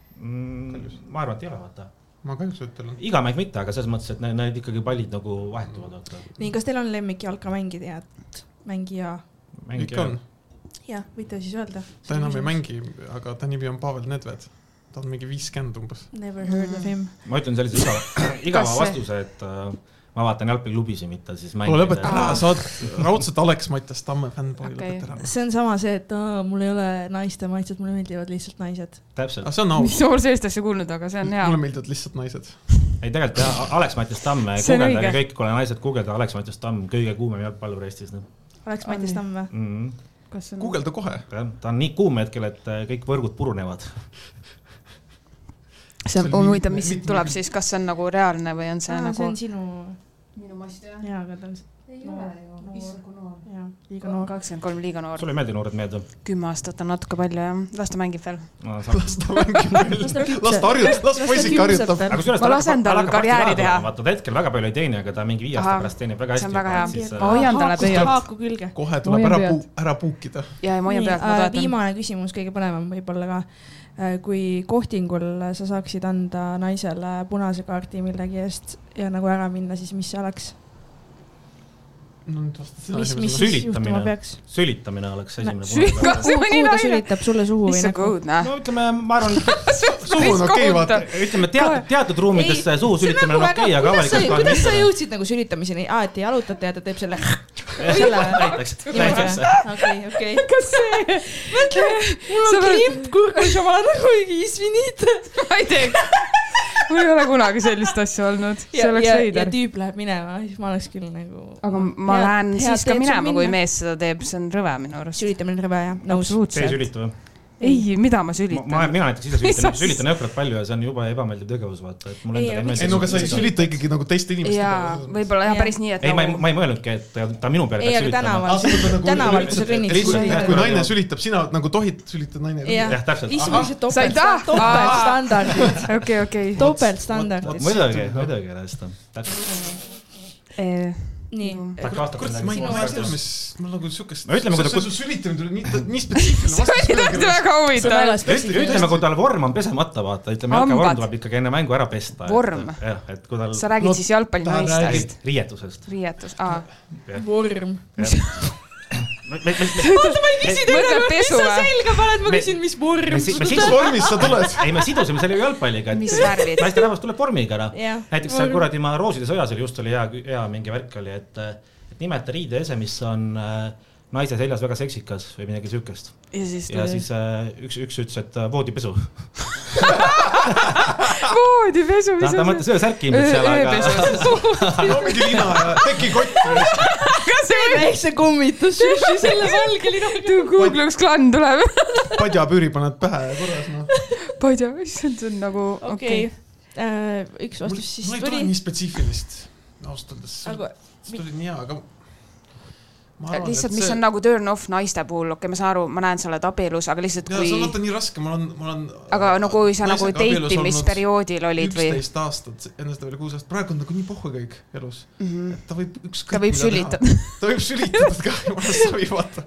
Ma arvan, et ei ole, vaata. Ma kahjuks ütlen. Iga mäng mitte, aga selles mõttes, et need ikkagi pallid nagu vahetuvad. Nii, kas teil on lemmik jalkamängida? Mängija? Ikka on. Jah, võite siis öelda. Ta enam ei mängi, aga ta nimi on Pavel Nedved. Ta on mingi 50 umbes. Never heard of him. Ma ütlen sellise igava vastuse, et ma vaatan jalgpallklubisi mitte, siis mängin. Lõpet ära, sa oled raudselt Alex Mattias Tamme fännboy, lõpet ära. See on sama see, et mul ei ole naiste maitsed, mulle meeldivad lihtsalt naised. Täpselt. See on aus. Mis suur sellist asja kuulnud, aga see on hea. Mulle meeldivad lihtsalt naised. Ei, tegelikult Alex Mattias Tamme, kuugeldage kõik, kui ole naised, kuugelda Alex Mattias Tamme, kõige kuumem jalgpallur Eestis. Alex Mattias Tamme? Kuugelda kohe. Ta on nii kuum hetkel, et kõik võrgud purunevad. See on mis tuleb siis, kas see on nagu reaalne või on see nagu... See on sinu mast, jah? Jaa, aga ta on ei ole ju, issand kui noor. Liiga noor. 23 liiga noor. Sul ei meeldi noored meelde? 10 aastat on natuke palju, jah. Las ta mängib veel. Las ta harjutab, las poisik harjutab. Ma lasen tal karjääri teha. Vaata, ta hetkel väga palju ei teeni, aga ta mingi 5 aasta pärast teenib väga hästi. See on väga hea. Ma hoian talle pöialt. Haaku külge. Kohe tuleb ära puukida. Ja ma hoian pöialt, ma toetan. Viimane küsimus, kõige põnevam võib-olla ka. Kui kohtingul sa saaksid anda naisele punase kaardi millegi eest ja nagu ära minna, siis mis see oleks? Mis juhtuma peaks? Sülitamine oleks esimene kuhu ta sülitab sulle suhu või nagu? No ütleme, ma arvan, suhu on okei, vaata. Ütleme, teatud ruumides suhu sülitamine on okei, aga avalikult kuidas sa jõudsid nagu sülitamiseni? Et jalutate ja ta teeb selle näiteks. Okei. Kas see? Mul on klimp kurgus ja ma olen nagu isvinid. Ma ei tee. Mul ei ole kunagi sellist asja olnud. See oleks veider. Ja tüüp läheb minema, siis ma oleks küll nagu... Aga ma lähen siis ka minema, kui mees seda teeb. See on rõve minu arust. Sülitamine rõve, jah. See ei sülita või? Ei, mida ma sülitan? Mina näiteks ise sülitan jõhkralt palju ja see on juba ebameeldiv tegevus, vaata. Ei, no aga sa ei sülita ikkagi nagu teiste inimeste peale. Võib-olla jah, päris nii, et... Ei, ma ei mõelnudki, et ta minu peale peaks sülitama. Tänavalt, kui sa kõnnid. Kui naine sülitab, sina nagu tohid sülitada naine. Jah, täpselt. Ismised topeltstandardid. Okei. Topeltstandardid. Muidugi, resta. Nii. Ma ei tea, mis ma nagu sükest... See sülitamine tuli nii spetsiifiline vastus. See oli väga huvitav. Ütleme, kui tal vorm on pesemata, vaata. Ütleme, jalkavorm tuleb ikkagi enne mängu ära pesta. Vorm? Sa räägid siis jalgpalli naistest? Riietusest. Riietus, Vorm. Oota, ma ei küsi tegelikult, mis sa selga paned, ma küsin, mis vorm. Mis vormis sa tuled? Ei, me sidusime selle jalgpalliga. Mis värvid? Naiste rahvas tuleb vormiga. Näiteks seal kuradi ma Rooside sõjas oli, just oli hea mingi värk oli, et nimeta riideese, mis on naise seljas väga seksikas või midagi sükest. Ja siis üks ütles, et voodipesu. Voodipesu, mis ta mõttes ühe särki ilmselt seal, aga... No mingi lina ja teki kott. See kummitus selle valge linaga. Google'uks klann tuleb. Padjapüüri paned pähe ja korras, noh. Padja, see on nagu... Okei. Üks vastus siis tuli. Mul ei tule nii spetsiifilist. Austades. See tuli nii hea, aga... Lihtsalt, mis on nagu turn off naiste puhul, okei, ma saan aru, ma näen sa oled abielus, aga lihtsalt kui... See on vaata nii raske, ma olen... Aga no kui sa nagu date'imisperioodil olid või... 11 aastat, enne seda veel 6 aastat, praegu on nagu nii pohhu kõik elus. Ta võib ükskõik... Ta võib sülitada. Ta võib sülitada ka, ma savi vaata.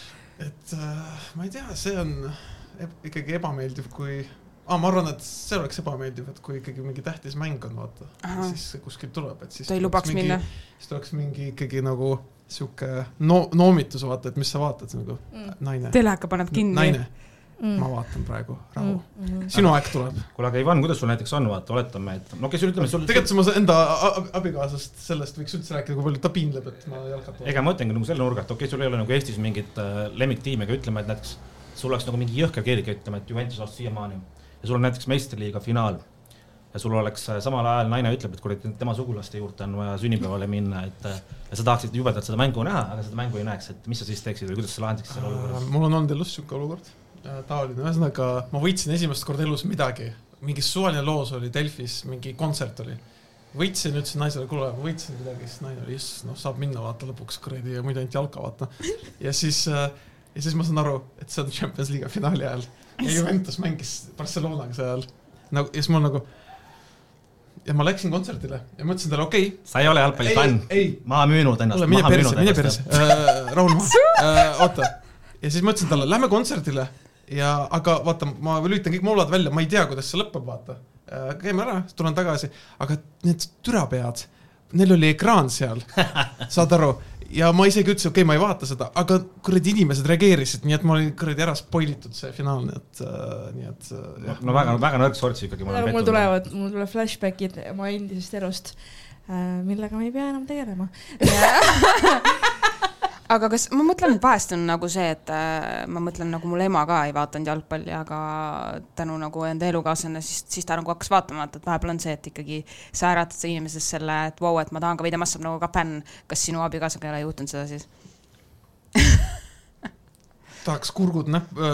Et ma ei tea, see on ikkagi ebameeldiv, kui... Ma arvan, et see oleks ebameeldiv, et kui ikkagi mingi tähtis mäng on, vaata. Siis kuskil tuleb, et siis... Ta ei lubaks minna. Siis tuleks mingi ikkagi nagu... Siuke noomitus vaata, et mis sa vaatad, nagu naine. Teleka paneb kinni. Naine. Ma vaatan praegu, rahu. Sinu aeg tuleb. Kuule, aga Ivan, kuidas sul näiteks on, vaata, oletame, et... No kes ütleme sul... Tegelikult ma enda abikaasast sellest võiks üldse rääkida, kui palju ta piinleb, et ma jalkat... Ega ma mõtlengi nagu selle nurga, et okei, sul ei ole nagu Eestis mingit lemmiktiimi, aga ütleme, et näiteks sul oleks nagu mingi jõhker keelik, ütleme, et Juventus astus siiamaani ja sul on näiteks meistriliiga finaal ja sul oleks samal ajal naine ütleb, et kui tema sugulaste juurde on vaja sünnipäevale minna, et ja sa tahaksid jubedalt seda mängu näha, aga seda mängu ei näeks, et mis sa siis teeksid või kuidas sa lahendaksid selle olukorras? Mul on olnud elus siuke olukord. Taoline, ühesõnaga ma võitsin esimest kord elus midagi. Mingi suvaline loos oli Delfis, mingi kontsert oli. Võitsin, ütlesin naisele, kuule, ma võitsin midagi, siis naine oli, saab minna vaata lõpuks kuredi ja muidu ainult jalka vaata. Ja siis ma saan aru, et see on Champions League finaali ajal. Ja Juventus mängis Barcelonaga see ajal. Ja siis mul nagu... Ja ma läksin kontserdile ja mõtlesin talle, okei. Sa ei ole jalgpallifänn. Ma müünud ennast. Mine perse. Rahul maha. Oota. Ja siis mõtlesin talle, lähme kontserdile. Aga vaata, ma lülitan kõik moolad välja. Ma ei tea, kuidas see lõppeb, vaata. Käime ära, tulen tagasi. Aga need türapead, neil oli ekraan seal. Saad aru? Ja ma isegi ütlesin, okei, ma ei vaata seda. Aga kuradi inimesed reageerisid, nii et ma olin kuradi ära spoilitud see finaalne. No väga nõrk sorts ikkagi. Mul tuleb flashbackid oma endisest elust, millega ma ei pea enam tegelema. Aga kas, ma mõtlen, et vahest on nagu see, et ma mõtlen, nagu mul ema ka ei vaatanud jalgpalli, aga tänu nagu enda elukaaslane, siis ta nagu hakkas vaatama, et vahepeal on see, et ikkagi sa äratad sa inimeses selle, et vau, et ma tahan ka veidi massab nagu ka fänn. Kas sinu abikaasaga ei ole juhtunud seda siis? tahaks kurgud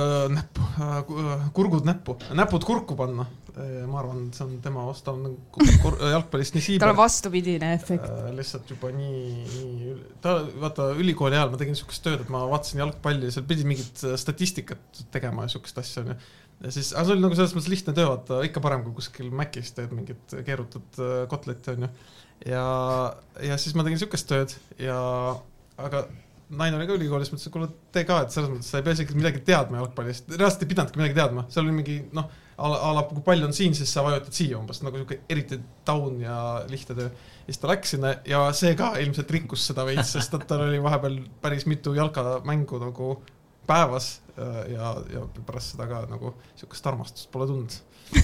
näpud kurku panna. Ma arvan, see on tema osta jalgpallist nii siibel. Tal on vastupidine efekt. Lihtsalt juba nii vaata ülikooli ajal ma tegin niisugust tööd, et ma vaatasin jalgpalli, seal pidi mingit statistikat tegema ja niisugust asja. Ja siis, see oli nagu selles mõttes lihtne töö, vaata ikka parem kui kuskil Mäkis teed mingit keerutud kotletti. Ja siis ma tegin niisugust tööd, aga naine oli ka ülikoolis, mõtlesin, et kuule, tee ka, et selles mõttes sa ei pea isegi midagi teadma jalgpallist. Reaalselt ei pidandki midagi teadma. Seal oli mingi, kui palju on siin, siis sa vajutad siia umbes, nagu eriti taun ja lihtne töö. Siis ta läks sinna ja see ka ilmselt rikkus seda veits, sest tal oli vahepeal päris mitu jalkamängu nagu päevas ja pärast seda ka nagu niisugust armastust pole tundnud.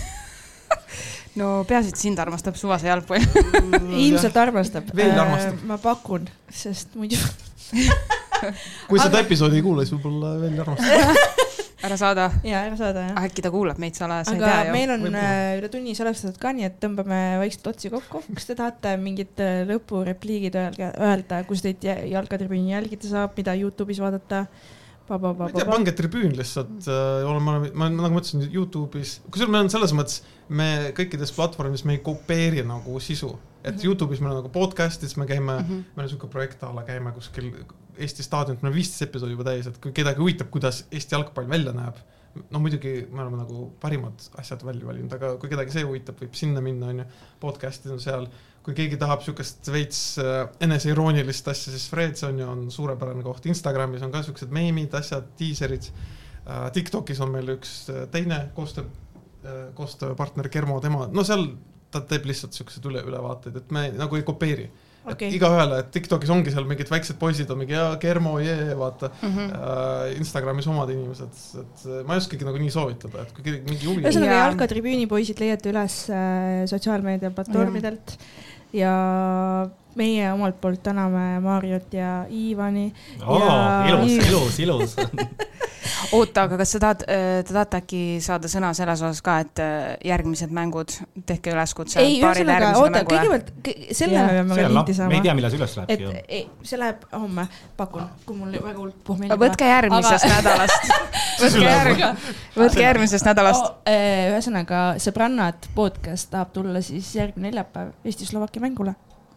No peaasi, et sind armastab suvase jalgpall. Ilmselt armastab. Veel armastab. Ma pakun, sest muidu... Kui seda episoodi ei kuule, siis võib-olla veel armastab. Ära saada. Jaa, ära saada, jah. Äkki ta kuulab meid salaja, sa ei aga tea ju. meil on üle tunni salvestatud ka, nii et tõmbame vaikselt otsi kokku. Kas te tahate mingid lõpurepliigid öelda, kus teid jalkatribüüni jälgida saab, mida YouTube'is vaadata? Ma ei tea, pange tribüün lihtsalt. Ma nagu mõtlesin YouTube'is. Kusjuures meil on selles mõttes, me kõikides platvormis me ei kopeeri nagu sisu. Et YouTube'is meil on nagu podcastis, me käime, meil on niisugune projekt ala, käime kuskil Eesti staadionit, meil on 15 episoodi juba täis, et kui kedagi huvitab, kuidas Eesti jalgpall välja näeb, muidugi me oleme nagu parimad asjad välja valinud, aga kui kedagi see huvitab, võib sinna minna, podcastis on seal, kui keegi tahab niisugust veits eneseiroonilist asja, siis Freds on suurepärane koht, Instagramis on ka niisugused meemid, asjad, teaserid, TikTokis on meil üks teine koostööpartner Kermo, tema, seal ta teeb lihtsalt niisugused ülevaateid, et me nagu ei kopeeri. Okay. Igaühele, et TikTokis ongi seal mingid väiksed poisid, on mingi Kermo, vaata, Instagramis omad inimesed, et ma ei oskagi nagu nii soovitada, et kui mingi huvi... Ühesõnaga jalkatribüüni poisid leiate üles sotsiaalmeedia platvormidelt ja meie omalt poolt täname Mariot ja Iivani. Ilus. Oota, aga kas te tahate äkki saada sõna selles osas ka, et järgmised mängud, tehke üleskutse paarile järgmisele mängule? Kõigepealt, selle me peame linti saama. Me ei tea, millal see üles läheb. See läheb homme, pakun, kui mul väga hull pohmeelib. Võtke järgmisest nädalast. Võtke järgmisest nädalast. Ühesõnaga, Sõbrannad podcast tahab tulla siis järgmine neljapäev Eesti-Slovakkia mängule.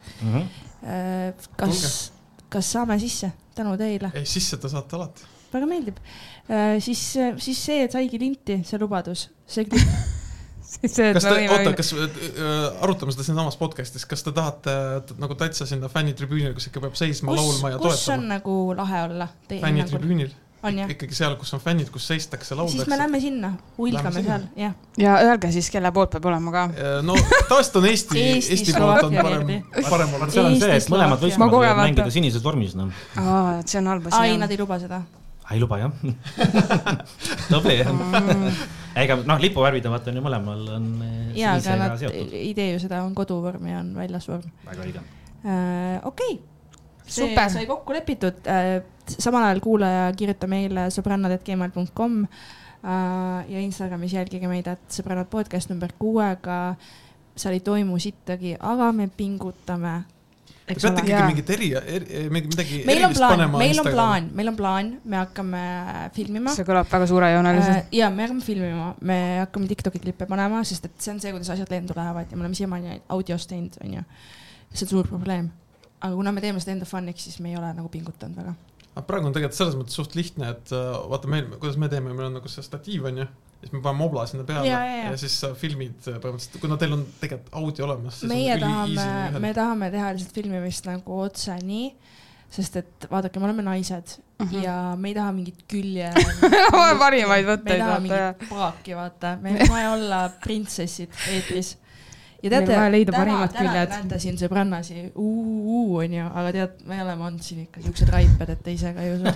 Kas saame sisse? Tänu teile. Ei, sisse ta saate alati. Väga meeldib. Siis see, et saigi linti, see lubadus, see klipp. Kas arutame seda siin samas podcastis, kas te tahate nagu täitsa sinna fännitribüünil, kus ikka peab seisma, laulma ja toetama? Kus on nagu lahe olla? Fännitribüünil. Ikkagi seal, kus on fännid, kus seistakse, lauldakse. Siis me lähme sinna, huilgame seal. Ja öelge siis, kelle poolt peab olema ka. No taast on Eesti poolt on parem olla. Seal on see, et mõlemad võistmed võivad mängida sinises vormis. See on halb asi. Ai, nad ei luba seda. Ei luba, jah. Tobli, jah. Ega, lipuvärvid on ju mõlemal on sinisega seotud. Idee ju seda on koduvorm ja on väljasvorm. Väga õige. Okei. See Super. sai kokku lepitud. Samal ajal kuulaja kirjuta meile sõbrannad@gmail.com ja Instagramis jälgige meid, et sõbrannad podcast number 6-ga. Seal ei toimu sittagi, aga me pingutame. Te peate ikkagi midagi erilist panema Instagrami. Meil on plaan, me hakkame filmima. See kõlab väga suurejooneliselt. Ja me hakkame filmima, me hakkame TikToki klippe panema, sest et see on see, kuidas asjad lendu lähevad ja me oleme siiamaani audiost teinud, on ju. See on suur probleem. Aga kuna me teeme seda enda funiks, siis me ei ole nagu pingutanud väga. Praegu on tegelikult selles mõttes suht lihtne, et vaata meil, kuidas me teeme, meil on nagu see statiiv, on ju, siis me paneme obla sinna peale ja siis filmid põhimõtteliselt, kuna teil on tegelikult audio olemas, siis me tahame teha lihtsalt filmimist nagu otse nii, sest et vaadake, me oleme naised ja me ei taha mingit külje parimaid võtteid, me ei taha mingit paaki, vaata, me ei vaja olla printsessid eetris. Ja teate, täna näete siin sõbrannasi, on ju, aga tead, me oleme olnud siin ikka niisugused raiped, et te ise ka ei usu.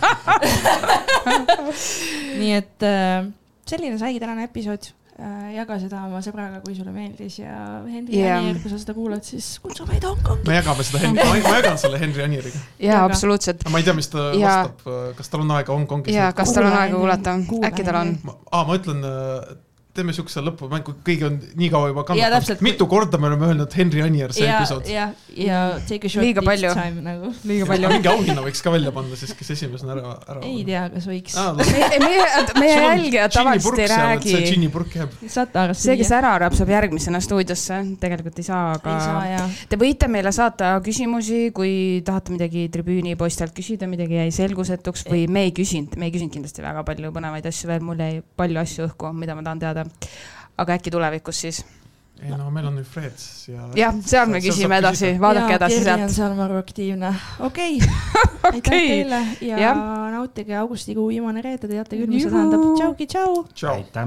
Nii et selline saigi tänane episood. Jaga seda oma sõbraga, kui sulle meeldis ja Henri Anier, kui sa seda kuulad, siis kutsu meid Hongkongi. Me jagame seda ma jagan selle Henri Anieriga. Jaa, absoluutselt. Ma ei tea, mis ta vastab, kas tal on aega Hongkongis. Jaa, kas tal on aega kuulata, äkki tal on. Ma ütlen teeme siukse lõppu, kõigi on nii kaua juba Ja kannatanud. täpselt. Mitu korda me oleme öelnud Henry Anier see episood. Ja take a shot Liiga palju. each time nagu. Liiga palju. Mingi auhinna võiks ka välja panna, siis kes esimesena ära. Ei tea, kas võiks. Meie jälgijad tavaliselt ei räägi. See džinnipurk jääb. Saate arvesse. See, kes ära arvab, saab järgmisena stuudiosse. Tegelikult ei saa, aga Ei saa, jah. te võite meile saata küsimusi, kui tahate midagi tribüüni poistelt küsida, midagi jäi selgusetuks või me ei küsinud kindlasti väga palju põnevaid asju veel, mul jäi palju asju õhku, mida ma tahan teada. Aga äkki tulevikus siis? Ei, no meil on nüüd Freds. Jah, seal me küsime edasi, vaadake edasi sealt. Kirri on seal maru aktiivne. Okei. Aitäh teile ja nautige augustikuu viimane reede, te teate küll, mis see tähendab. Tšauki, tšau! Tšau!